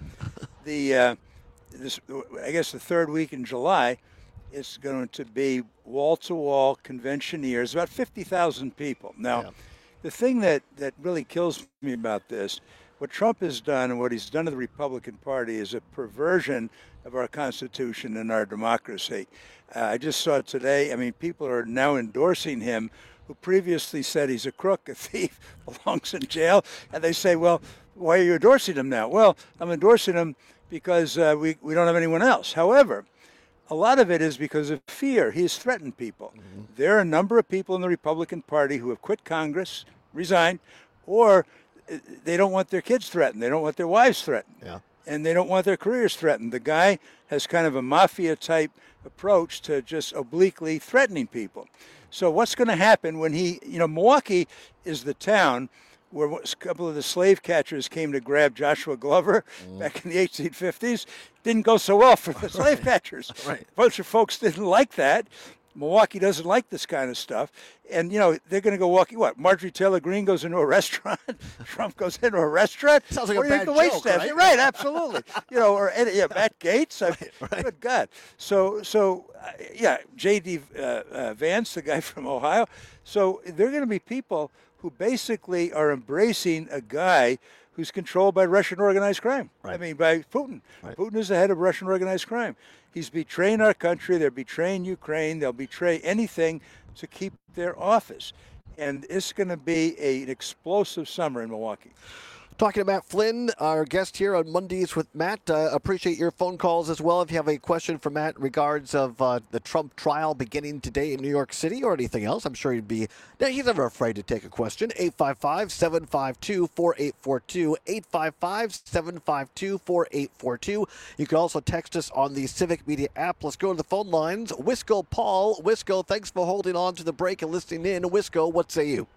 I guess the third week in July, it's going to be wall-to-wall conventioneers, about 50,000 people. Now, the thing that really kills me about this, what Trump has done and what he's done to the Republican Party is a perversion of our Constitution and our democracy. I just saw it today. I mean, people are now endorsing him who previously said he's a crook, a thief, belongs in jail. And they say, well, why are you endorsing him now? Well, I'm endorsing him because we don't have anyone else. However, a lot of it is because of fear. He has threatened people. Mm-hmm. There are a number of people in the Republican Party who have quit Congress, resigned, or they don't want their kids threatened. They don't want their wives threatened. Yeah. And they don't want their careers threatened. The guy has kind of a mafia-type approach to just obliquely threatening people. So what's going to happen when Milwaukee is the town where a couple of the slave catchers came to grab Joshua Glover back in the 1850s. Didn't go so well for the slave catchers. Right. A bunch of folks didn't like that. Milwaukee doesn't like this kind of stuff. And, they're going to go walking. What? Marjorie Taylor Greene goes into a restaurant. Trump goes into a restaurant. Sounds like a bad joke, right? Right, absolutely. Matt Gates. Right. Good God. So, J.D. Vance, the guy from Ohio. So they're going to be people who basically are embracing a guy who's controlled by Russian organized crime. Right. I mean, by Putin. Right. Putin is the head of Russian organized crime. He's betraying our country. They're betraying Ukraine. They'll betray anything to keep their office. And it's going to be an explosive summer in Milwaukee. Talking to Matt Flynn, our guest here on Mondays with Matt. Appreciate your phone calls as well. If you have a question for Matt in regards of the Trump trial beginning today in New York City or anything else, I'm sure he's never afraid to take a question. 855-752-4842, 855-752-4842. You can also text us on the Civic Media app. Let's go to the phone lines. Wisco Paul. Wisco, thanks for holding on to the break and listening in. Wisco, what say you?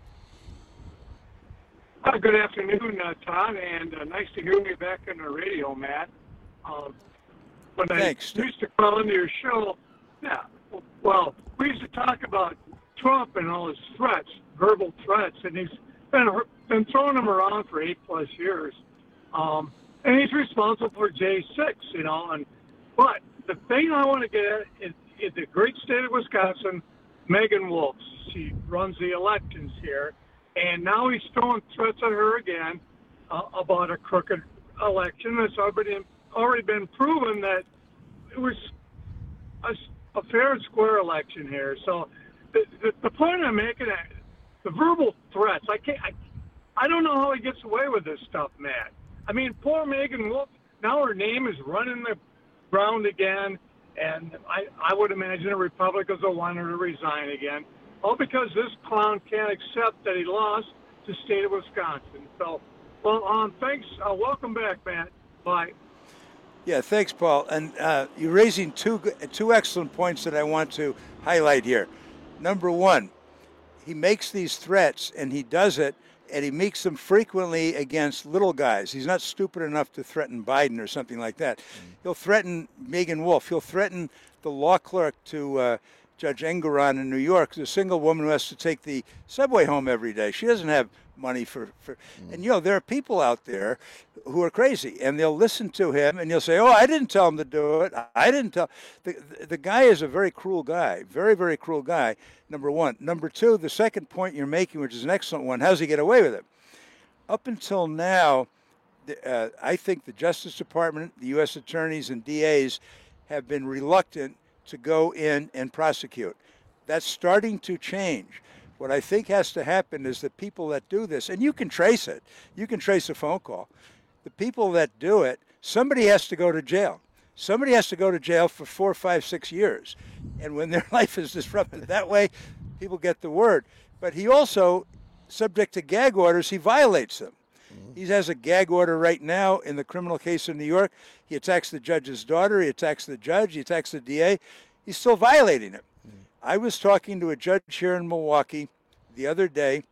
Good afternoon, Todd, and nice to hear you back on the radio, Matt. Thanks. I used to call into your show, we used to talk about Trump and all his threats, verbal threats, and he's been throwing them around for 8+ years. And he's responsible for J6, but the thing I want to get at is the great state of Wisconsin, Megan Wolf. She runs the elections here. And now he's throwing threats at her again about a crooked election. It's already been proven that it was a fair and square election here. So the point I'm making, the verbal threats, I don't know how he gets away with this stuff, Matt. I mean, poor Megan Wolf, now her name is running the ground again, and I would imagine the Republicans will want her to resign again. All because this clown can't accept that he lost the state of Wisconsin. So, thanks. Welcome back, Matt. Bye. Yeah, thanks, Paul. And you're raising two excellent points that I want to highlight here. Number one, he makes these threats, and he does it, and he makes them frequently against little guys. He's not stupid enough to threaten Biden or something like that. He'll threaten Megan Wolf. He'll threaten the law clerk to Judge Engoron in New York, the single woman who has to take the subway home every day. She doesn't have money for and there are people out there who are crazy, and they'll listen to him, and you'll say, oh, I didn't tell him to do it. I didn't tell. The guy is a very cruel guy, very, very cruel guy, number one. Number two, the second point you're making, which is an excellent one, how does he get away with it? Up until now, I think the Justice Department, the U.S. attorneys and DAs have been reluctant to go in and prosecute. That's starting to change. What I think has to happen is that people that do this, and you can trace it, you can trace a phone call. The people that do it, somebody has to go to jail. Somebody has to go to jail for 4, 5, 6 years. And when their life is disrupted that way, people get the word. But he also, subject to gag orders, he violates them. He has a gag order right now in the criminal case in New York. He attacks the judge's daughter. He attacks the judge. He attacks the DA. He's still violating it. I was talking to a judge here in Milwaukee the other day,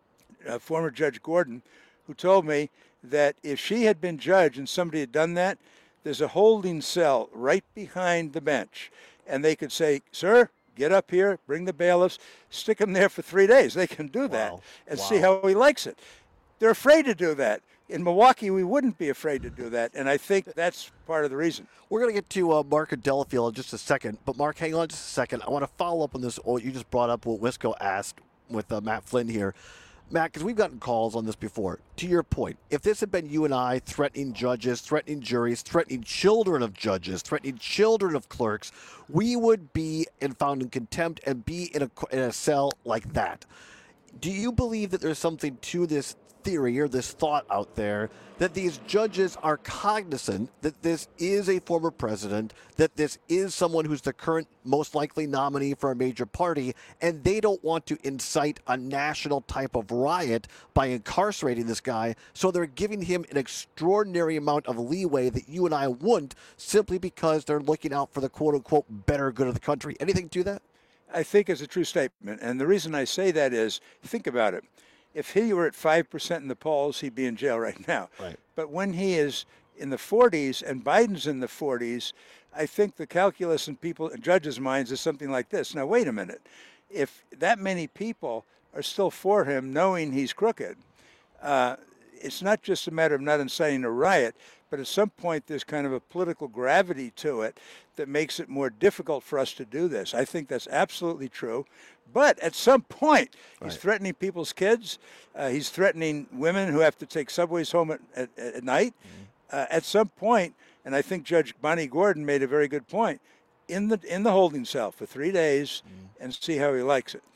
former Judge Gordon, who told me that if she had been judge and somebody had done that, there's a holding cell right behind the bench. And they could say, sir, get up here, bring the bailiffs, stick him there for 3 days. They can do that and see how he likes it. They're afraid to do that. In Milwaukee, we wouldn't be afraid to do that, and I think that's part of the reason. We're going to get to Mark at Delafield in just a second, but Mark, hang on just a second. I want to follow up on this, what you just brought up, what Wisco asked with Matt Flynn here. Matt, because we've gotten calls on this before. To your point, if this had been you and I threatening judges, threatening juries, threatening children of judges, threatening children of clerks, we would be found in contempt and be in a cell like that. Do you believe that there's something to this theory or this thought out there that these judges are cognizant that this is a former president, that this is someone who's the current most likely nominee for a major party, and they don't want to incite a national type of riot by incarcerating this guy, so they're giving him an extraordinary amount of leeway that you and I wouldn't, simply because they're looking out for the quote-unquote better good of the country? Anything to that? I think it's a true statement, and the reason I say that is, think about it. If he were at 5% in the polls, he'd be in jail right now. Right. But when he is in the 40s and Biden's in the 40s, I think the calculus in people and judges' minds is something like this. Now, wait a minute. If that many people are still for him, knowing he's crooked, it's not just a matter of not inciting a riot, but at some point there's kind of a political gravity to it that makes it more difficult for us to do this. I think that's absolutely true. But at some point, he's threatening people's kids. He's threatening women who have to take subways home at night. At some point, and I think Judge Bonnie Gordon made a very good point, in the holding cell for 3 days and see how he likes it.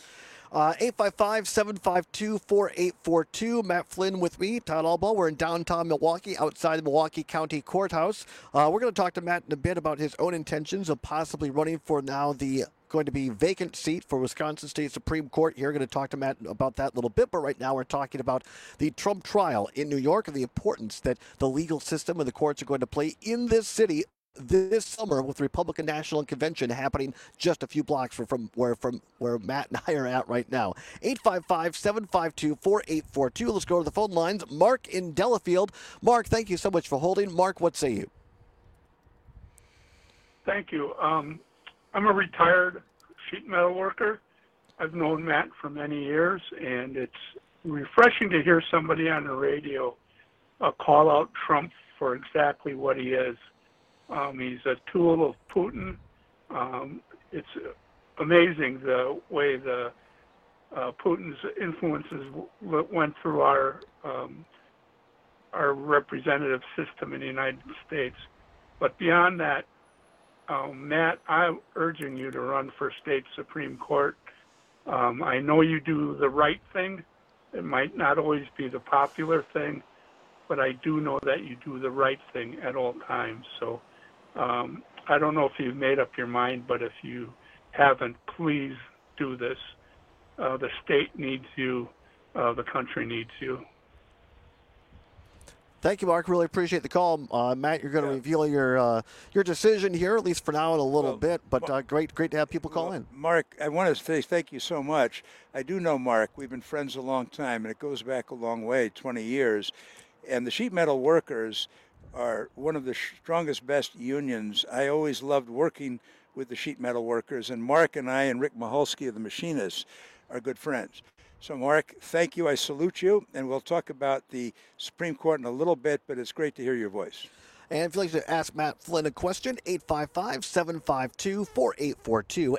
855-752-4842. Matt Flynn with me, Todd Albaugh. We're in downtown Milwaukee, outside the Milwaukee County Courthouse. We're going to talk to Matt in a bit about his own intentions of possibly running for now the going to be vacant seat for Wisconsin State Supreme Court here. Going to talk to Matt about that a little bit, but right now we're talking about the Trump trial in New York and the importance that the legal system and the courts are going to play in this city this summer, with the Republican National Convention happening just a few blocks from where Matt and I are at right now. 855-752-4842. Let's go to the phone lines. Mark in Delafield. Mark, thank you so much for holding. Mark, what say you? Thank you. I'm a retired sheet metal worker. I've known Matt for many years, and it's refreshing to hear somebody on the radio call out Trump for exactly what he is. He's a tool of Putin. It's amazing the way Putin's influences went through our representative system in the United States. But beyond that, Matt, I'm urging you to run for state Supreme Court. I know you do the right thing. It might not always be the popular thing, but I do know that you do the right thing at all times. So I don't know if you've made up your mind, but if you haven't, please do this. The state needs you. The country needs you. Thank you, Mark. Really appreciate the call. Matt, you're going to reveal your decision here, at least for now, in a little bit. But great to have people call in. Mark, I want to say thank you so much. I do know Mark. We've been friends a long time, and it goes back a long way, 20 years. And the sheet metal workers are one of the strongest, best unions. I always loved working with the sheet metal workers, and Mark and I and Rick Maholsky of the Machinists are good friends. So, Mark, thank you. I salute you, and we'll talk about the Supreme Court in a little bit, but it's great to hear your voice. And if you'd like to ask Matt Flynn a question, 855-752-4842,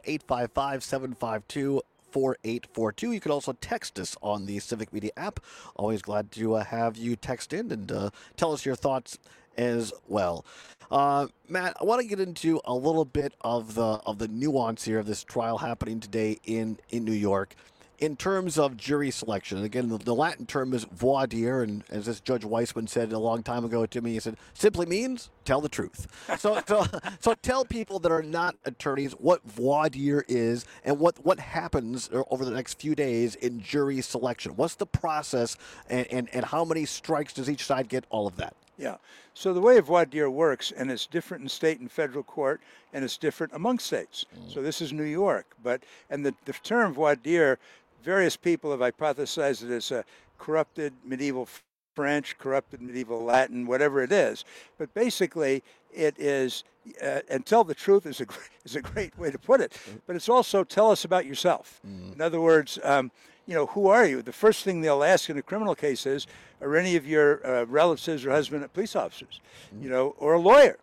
855-752-4842. You can also text us on the Civic Media app. Always glad to have you text in and tell us your thoughts as well. Matt, I want to get into a little bit of the nuance here of this trial happening today in New York. In terms of jury selection, and again, the Latin term is voir dire, and as this Judge Weissman said a long time ago to me, he said, simply means tell the truth. So tell people that are not attorneys what voir dire is and what happens over the next few days in jury selection. What's the process, and how many strikes does each side get, all of that? Yeah. So the way voir dire works, and it's different in state and federal court, and it's different among states. So this is New York, and the term voir dire, various people have hypothesized that it's a corrupted medieval French, corrupted medieval Latin, whatever it is. But basically, it is, and tell the truth is a great way to put it. But it's also tell us about yourself. In other words, who are you? The first thing they'll ask in a criminal case is, are any of your relatives or husband police officers, or a lawyer?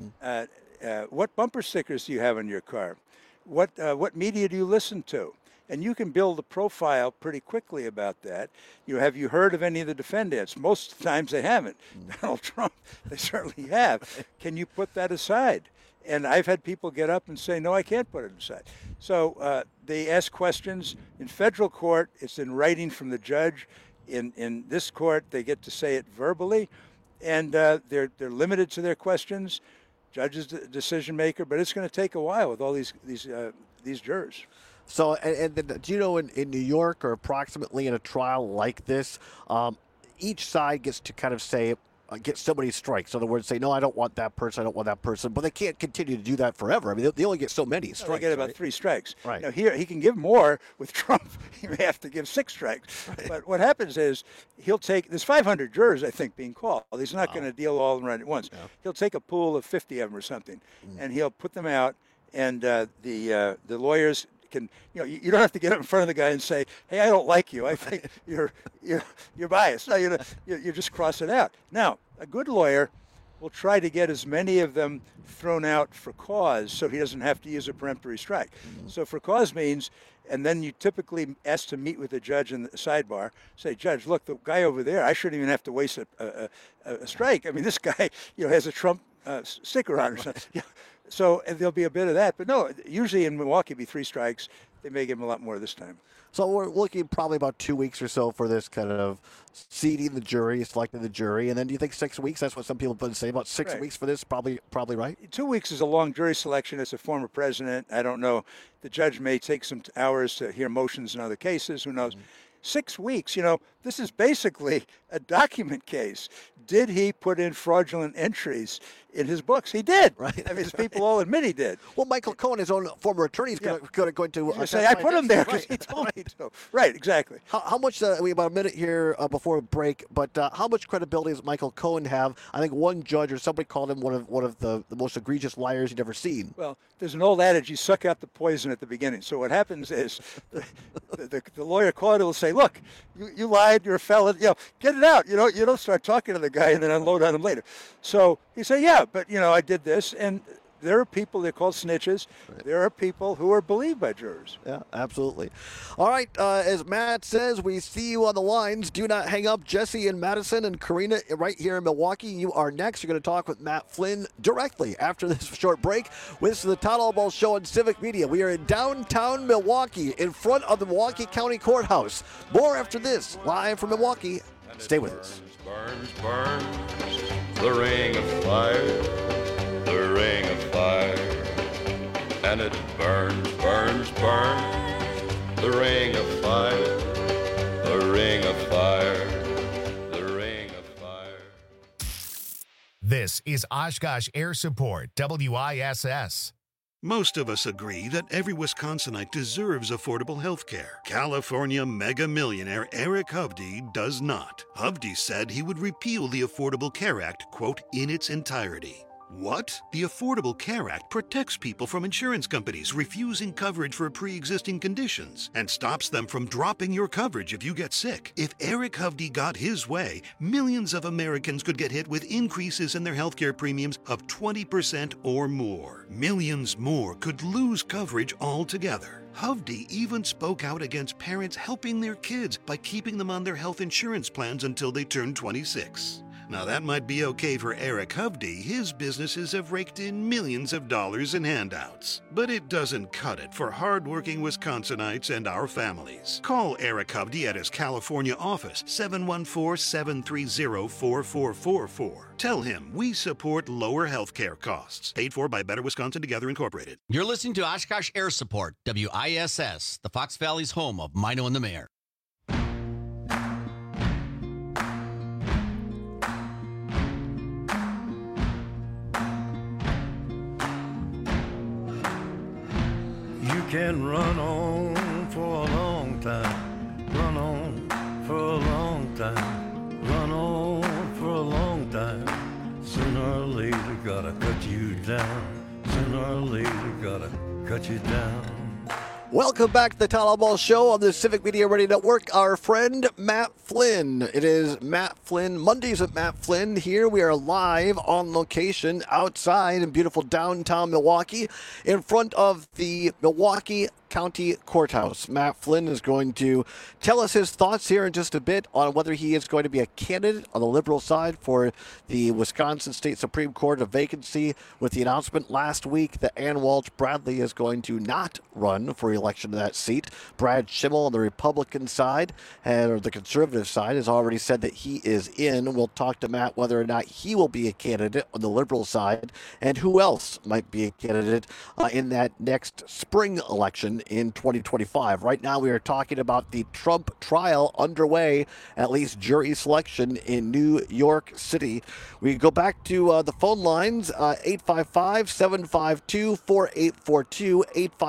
What bumper stickers do you have on your car? What media do you listen to? And you can build a profile pretty quickly about that. Have you heard of any of the defendants? Most times they haven't. Donald Trump, they certainly have. Can you put that aside? And I've had people get up and say, no, I can't put it aside. So they ask questions. In federal court, it's in writing from the judge. In this court, they get to say it verbally. And they're limited to their questions. Judge is the decision maker, but it's going to take a while with all these jurors. So, and do you know in New York, or approximately in a trial like this, each side gets to kind of say, get so many strikes. In other words, say, no, I don't want that person, I don't want that person. But they can't continue to do that forever. I mean, they only get so many strikes. They get about 3 strikes. Right. Now, here, he can give more. With Trump, he may have to give 6 strikes. Right. But what happens is there's 500 jurors, I think, being called. He's not going to deal all of them right at once. Yeah. He'll take a pool of 50 of them or something, and he'll put them out, and the lawyers can, you don't have to get up in front of the guy and say, hey, I don't like you. I think you're biased. No, you just cross it out. Now, a good lawyer will try to get as many of them thrown out for cause so he doesn't have to use a peremptory strike. So for cause means, and then you typically ask to meet with the judge in the sidebar, say, Judge, look, the guy over there, I shouldn't even have to waste a strike. I mean, this guy, has a Trump sticker on or something. Yeah. So there'll be a bit of that. But no, usually in Milwaukee, it'll be 3 strikes. They may give him a lot more this time. So we're looking probably about 2 weeks or so for this kind of seating the jury, selecting the jury. And then do you think 6 weeks? That's what some people have been saying. About 6 weeks for this, probably right? 2 weeks is a long jury selection. As a former president, I don't know. The judge may take some hours to hear motions in other cases. Who knows? 6 weeks, this is basically a document case. Did he put in fraudulent entries in his books? He did. Right. I mean, his people all admit he did. Well, Michael Cohen, his own former attorney, is going to say, I put him there because he told me to. Right, exactly. How much, we have about a minute here before break, but how much credibility does Michael Cohen have? I think one judge or somebody called him one of the most egregious liars you'd ever seen. Well, there's an old adage, you suck out the poison at the beginning. So what happens is the lawyer called will say, look, you lied, you're a felon, get it out. You don't start talking to the guy and then unload on him later. So he said, yeah, but I did this, and there are people, they're called snitches. Right. There are people who are believed by jurors. Yeah, absolutely. All right, as Matt says, we see you on the lines. Do not hang up. Jesse and Madison and Karina right here in Milwaukee. You are next. You're going to talk with Matt Flynn directly after this short break. This is the Todd Allball Show on Civic Media. We are in downtown Milwaukee in front of the Milwaukee County Courthouse. More after this, live from Milwaukee. Stay with us. Burns, the ring of fire, the ring of fire, and it burns, the ring of fire, the ring of fire, the ring of fire. is Oshkosh Air Support, WISS. Most of us agree that every Wisconsinite deserves affordable health care. California mega millionaire Eric Hovde does not. Hovde said he would repeal the Affordable Care Act, quote, in its entirety. What? The Affordable Care Act protects people from insurance companies refusing coverage for pre-existing conditions and stops them from dropping your coverage if you get sick. If Eric Hovde got his way, millions of Americans could get hit with increases in their healthcare premiums of 20% or more. Millions more could lose coverage altogether. Hovde even spoke out against parents helping their kids by keeping them on their health insurance plans until they turn 26. Now that might be okay for Eric Hovde. His businesses have raked in millions of dollars in handouts. But it doesn't cut it for hardworking Wisconsinites and our families. Call Eric Hovde at his California office, 714-730-4444. Tell him we support lower health care costs. Paid for by Better Wisconsin Together Incorporated. You're listening to Oshkosh Air Support, WISS, the Fox Valley's home of Mino and the Mayor. You can run on for a long time, run on for a long time, run on for a long time. Sooner or later, gotta cut you down. Sooner or later, gotta cut you down. Welcome back to the Town Ball Show on the Civic Media Radio Network. Our friend Matt Flynn. It is Matt Flynn, Mondays with Matt Flynn. Here we are live on location outside in beautiful downtown Milwaukee in front of the Milwaukee County Courthouse. Matt Flynn is going to tell us his thoughts here in just a bit on whether he is going to be a candidate on the Liberal side for the Wisconsin State Supreme Court, a vacancy with the announcement last week that Ann Walsh Bradley is going to not run for election to that seat. Brad Schimmel on the Republican side, or the conservative side, has already said that he is in. We'll talk to Matt whether or not he will be a candidate on the Liberal side and who else might be a candidate in that next spring election in 2025. Right now we are talking about the Trump trial underway, at least jury selection in New York City. We go back to the phone lines, 855-752-4842,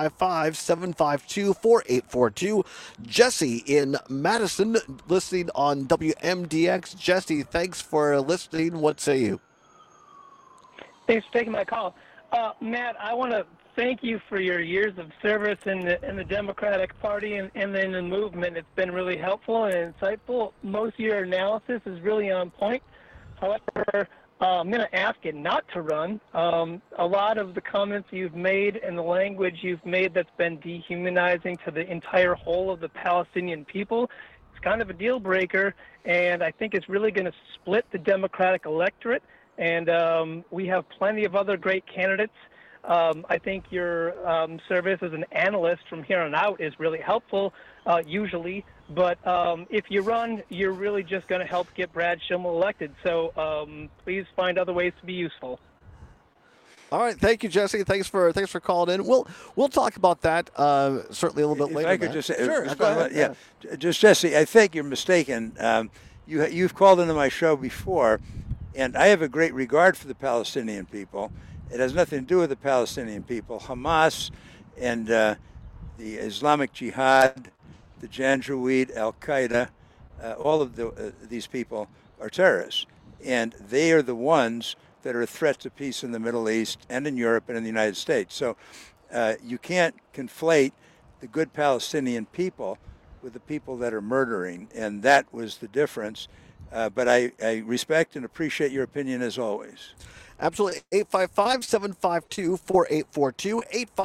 855-752-4842. Jesse in Madison, listening on WMDX. Jesse, thanks for listening. What say you? Thanks for taking my call. Matt, I want to thank you for your years of service in the Democratic Party and in the movement. It's been really helpful and insightful. Most of your analysis is really on point. However, I'm going to ask you not to run. A lot of the comments you've made and the language you've made that's been dehumanizing to the entire whole of the Palestinian people, it's kind of a deal breaker, and I think it's really going to split the Democratic electorate. And we have plenty of other great candidates. I think your service as an analyst from here on out is really helpful, usually. But if you run, you're really just going to help get Brad Schimmel elected. So please find other ways to be useful. All right, thank you, Jesse. Thanks for calling in. We'll talk about that certainly a little bit later. If I could just say, sure, go ahead. Yeah, just Jesse, I think you're mistaken. You've called into my show before, and I have a great regard for the Palestinian people. It has nothing to do with the Palestinian people. Hamas and the Islamic Jihad, the Janjaweed, Al-Qaeda, all of these people are terrorists. And they are the ones that are a threat to peace in the Middle East and in Europe and in the United States. So you can't conflate the good Palestinian people with the people that are murdering. And that was the difference. But I respect and appreciate your opinion as always. Absolutely. 855-752-4842.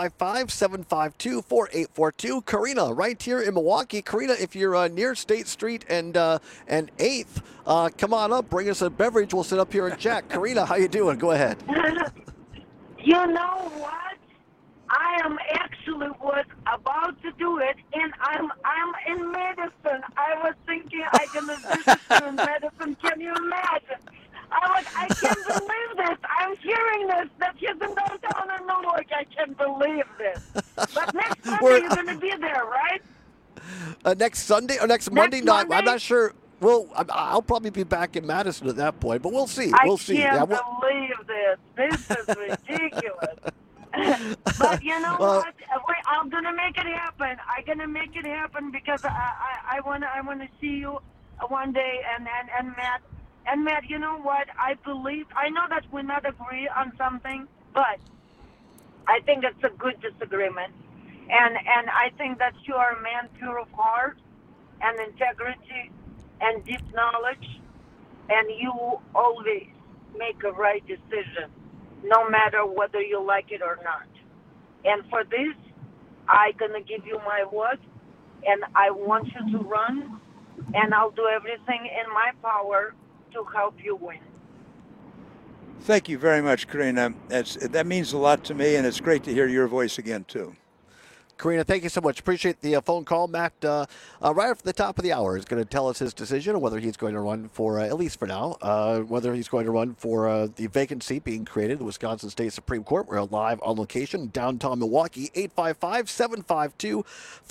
855-752-4842. Karina, right here in Milwaukee. Karina, if you're near State Street and 8th, come on up. Bring us a beverage. We'll sit up here and chat. Karina, how you doing? Go ahead. You know what? I am actually was about to do it, and I'm in medicine. I was thinking I can visit you in medicine. Can you imagine? I can't believe this. I'm hearing this, that you're in downtown in Newark. I can't believe this. But next Sunday you're going to be there, right? Next Sunday or next Monday? No, I'm not sure. I'll probably be back in Madison at that point, but we'll see. I We'll see. can't believe this. This is ridiculous. But you know what? I'm gonna make it happen. I'm gonna make it happen because I wanna see you one day, and Matt. And Matt, you know what? I know that we not agree on something, but I think it's a good disagreement. And I think that you are a man pure of heart and integrity and deep knowledge, and you always make a right decision, no matter whether you like it or not. And for this, I'm going to give you my word, and I want you to run, and I'll do everything in my power to help you win. Thank you very much, Karina. That means a lot to me, and it's great to hear your voice again, too. Karina, thank you so much. Appreciate the phone call. Matt, right after the top of the hour, is going to tell us his decision on whether he's going to run for, at least for now, whether he's going to run for the vacancy being created, the Wisconsin State Supreme Court. We're live on location, downtown Milwaukee, 855-752-4842,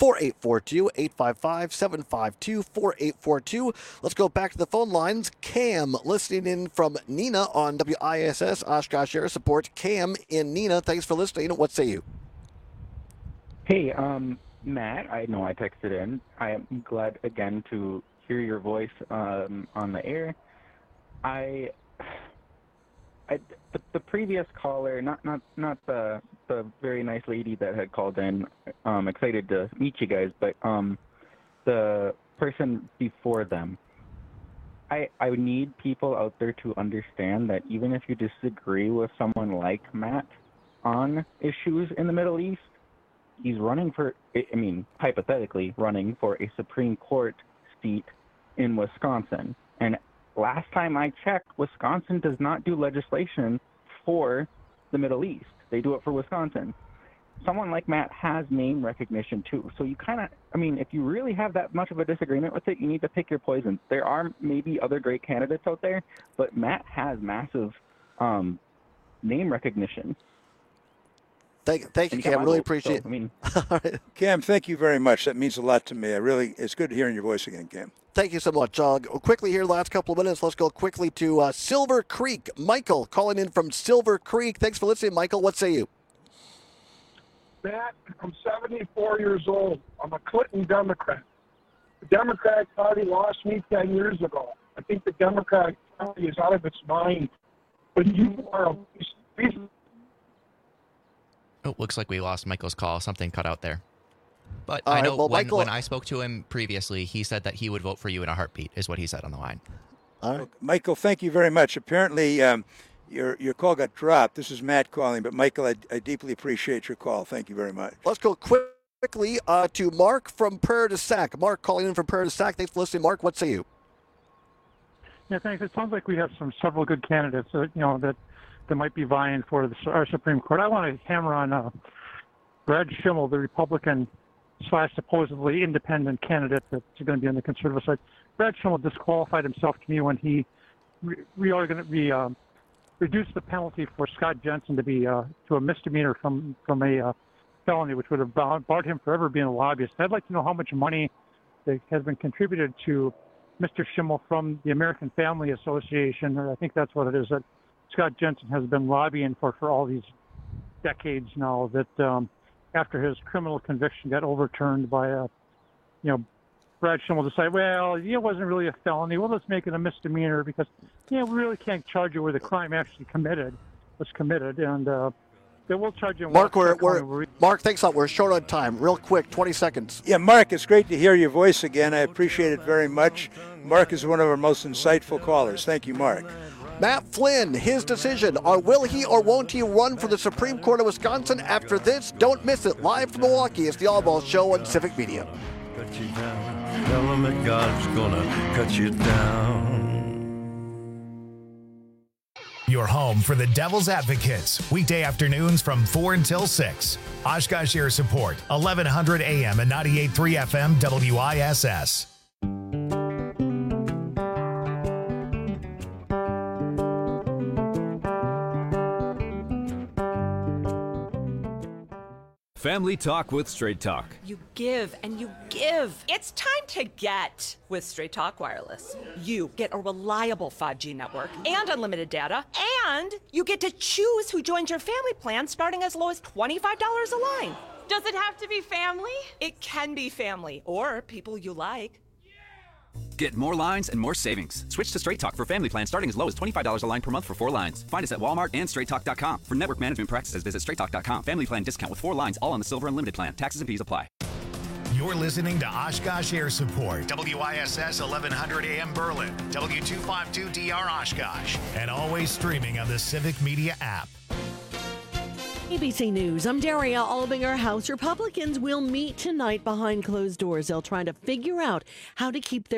855-752-4842. Let's go back to the phone lines. Cam, listening in from Neenah on WISS, Oshkosh Air Support. Cam in Neenah, thanks for listening. What say you? Hey, Matt, I know I texted in. I am glad again to hear your voice on the air. The previous caller, not the very nice lady that had called in, excited to meet you guys, but the person before them. I need people out there to understand that even if you disagree with someone like Matt on issues in the Middle East, he's running for, hypothetically running for a Supreme Court seat in Wisconsin. And last time I checked, Wisconsin does not do legislation for the Middle East. They do it for Wisconsin. Someone like Matt has name recognition too. So you kind of, if you really have that much of a disagreement with it, you need to pick your poison. There are maybe other great candidates out there, but Matt has massive name recognition. Thank you, Cam. Really appreciate it. Cam, thank you very much. That means a lot to me. It's good hearing your voice again, Cam. Thank you so much. Quickly here, last couple of minutes, let's go quickly to Silver Creek. Michael, calling in from Silver Creek. Thanks for listening, Michael. What say you? Matt, I'm 74 years old. I'm a Clinton Democrat. The Democratic Party lost me 10 years ago. I think the Democratic Party is out of its mind. But you are a Oh, looks like we lost Michael's call. Something cut out there. But All I right, know well, Michael, when I spoke to him previously, he said that he would vote for you in a heartbeat, is what he said on the line. All right. Michael, thank you very much. Apparently, your call got dropped. This is Matt calling, but Michael, I deeply appreciate your call. Thank you very much. Let's go quickly to Mark from Prairie du Sac. Mark calling in from Prairie du Sac. Thanks for listening, Mark. What say you? Yeah, thanks. It sounds like we have several good candidates, that might be vying for our Supreme Court. I want to hammer on Brad Schimmel, the Republican / supposedly independent candidate that's going to be on the conservative side. Brad Schimmel disqualified himself to me when he reduced the penalty for Scott Jensen to be to a misdemeanor from a felony, which would have barred him forever being a lobbyist. I'd like to know how much money that has been contributed to Mr. Schimmel from the American Family Association, or I think that's what it is, that Scott Jensen has been lobbying for all these decades now, that after his criminal conviction got overturned by Brad Schimmel decided, well, it wasn't really a felony. Well, let's make it a misdemeanor because, we really can't charge you where the crime actually was committed. And they will charge you. Mark, Mark, thanks a lot. We're short on time. Real quick, 20 seconds. Yeah, Mark, it's great to hear your voice again. I appreciate it very much. Mark is one of our most insightful callers. Thank you, Mark. Matt Flynn, his decision. Will he or won't he run for the Supreme Court of Wisconsin after this? Don't miss it. Live from Milwaukee, it's the All Ball Show on Civic Media. Cut you down. Tell them that God's gonna cut you down. Your home for the Devil's Advocates. Weekday afternoons from 4 until 6. Oshkosh Air Support, 1100 AM and 98.3 FM WISS. Family Talk with Straight Talk. You give and you give. It's time to get with Straight Talk Wireless. You get a reliable 5G network and unlimited data, and you get to choose who joins your family plan starting as low as $25 a line. Does it have to be family? It can be family or people you like. Get more lines and more savings. Switch to Straight Talk for family plan starting as low as $25 a line per month for 4 lines. Find us at Walmart and straighttalk.com. For network management practices, visit straighttalk.com. Family plan discount with 4 lines, all on the Silver Unlimited plan. Taxes and fees apply. You're listening to Oshkosh Air Support, WISS 1100 AM Berlin, W252DR Oshkosh, and always streaming on the Civic Media app. ABC News, I'm Daria Albinger. House Republicans will meet tonight behind closed doors. They'll try to figure out how to keep their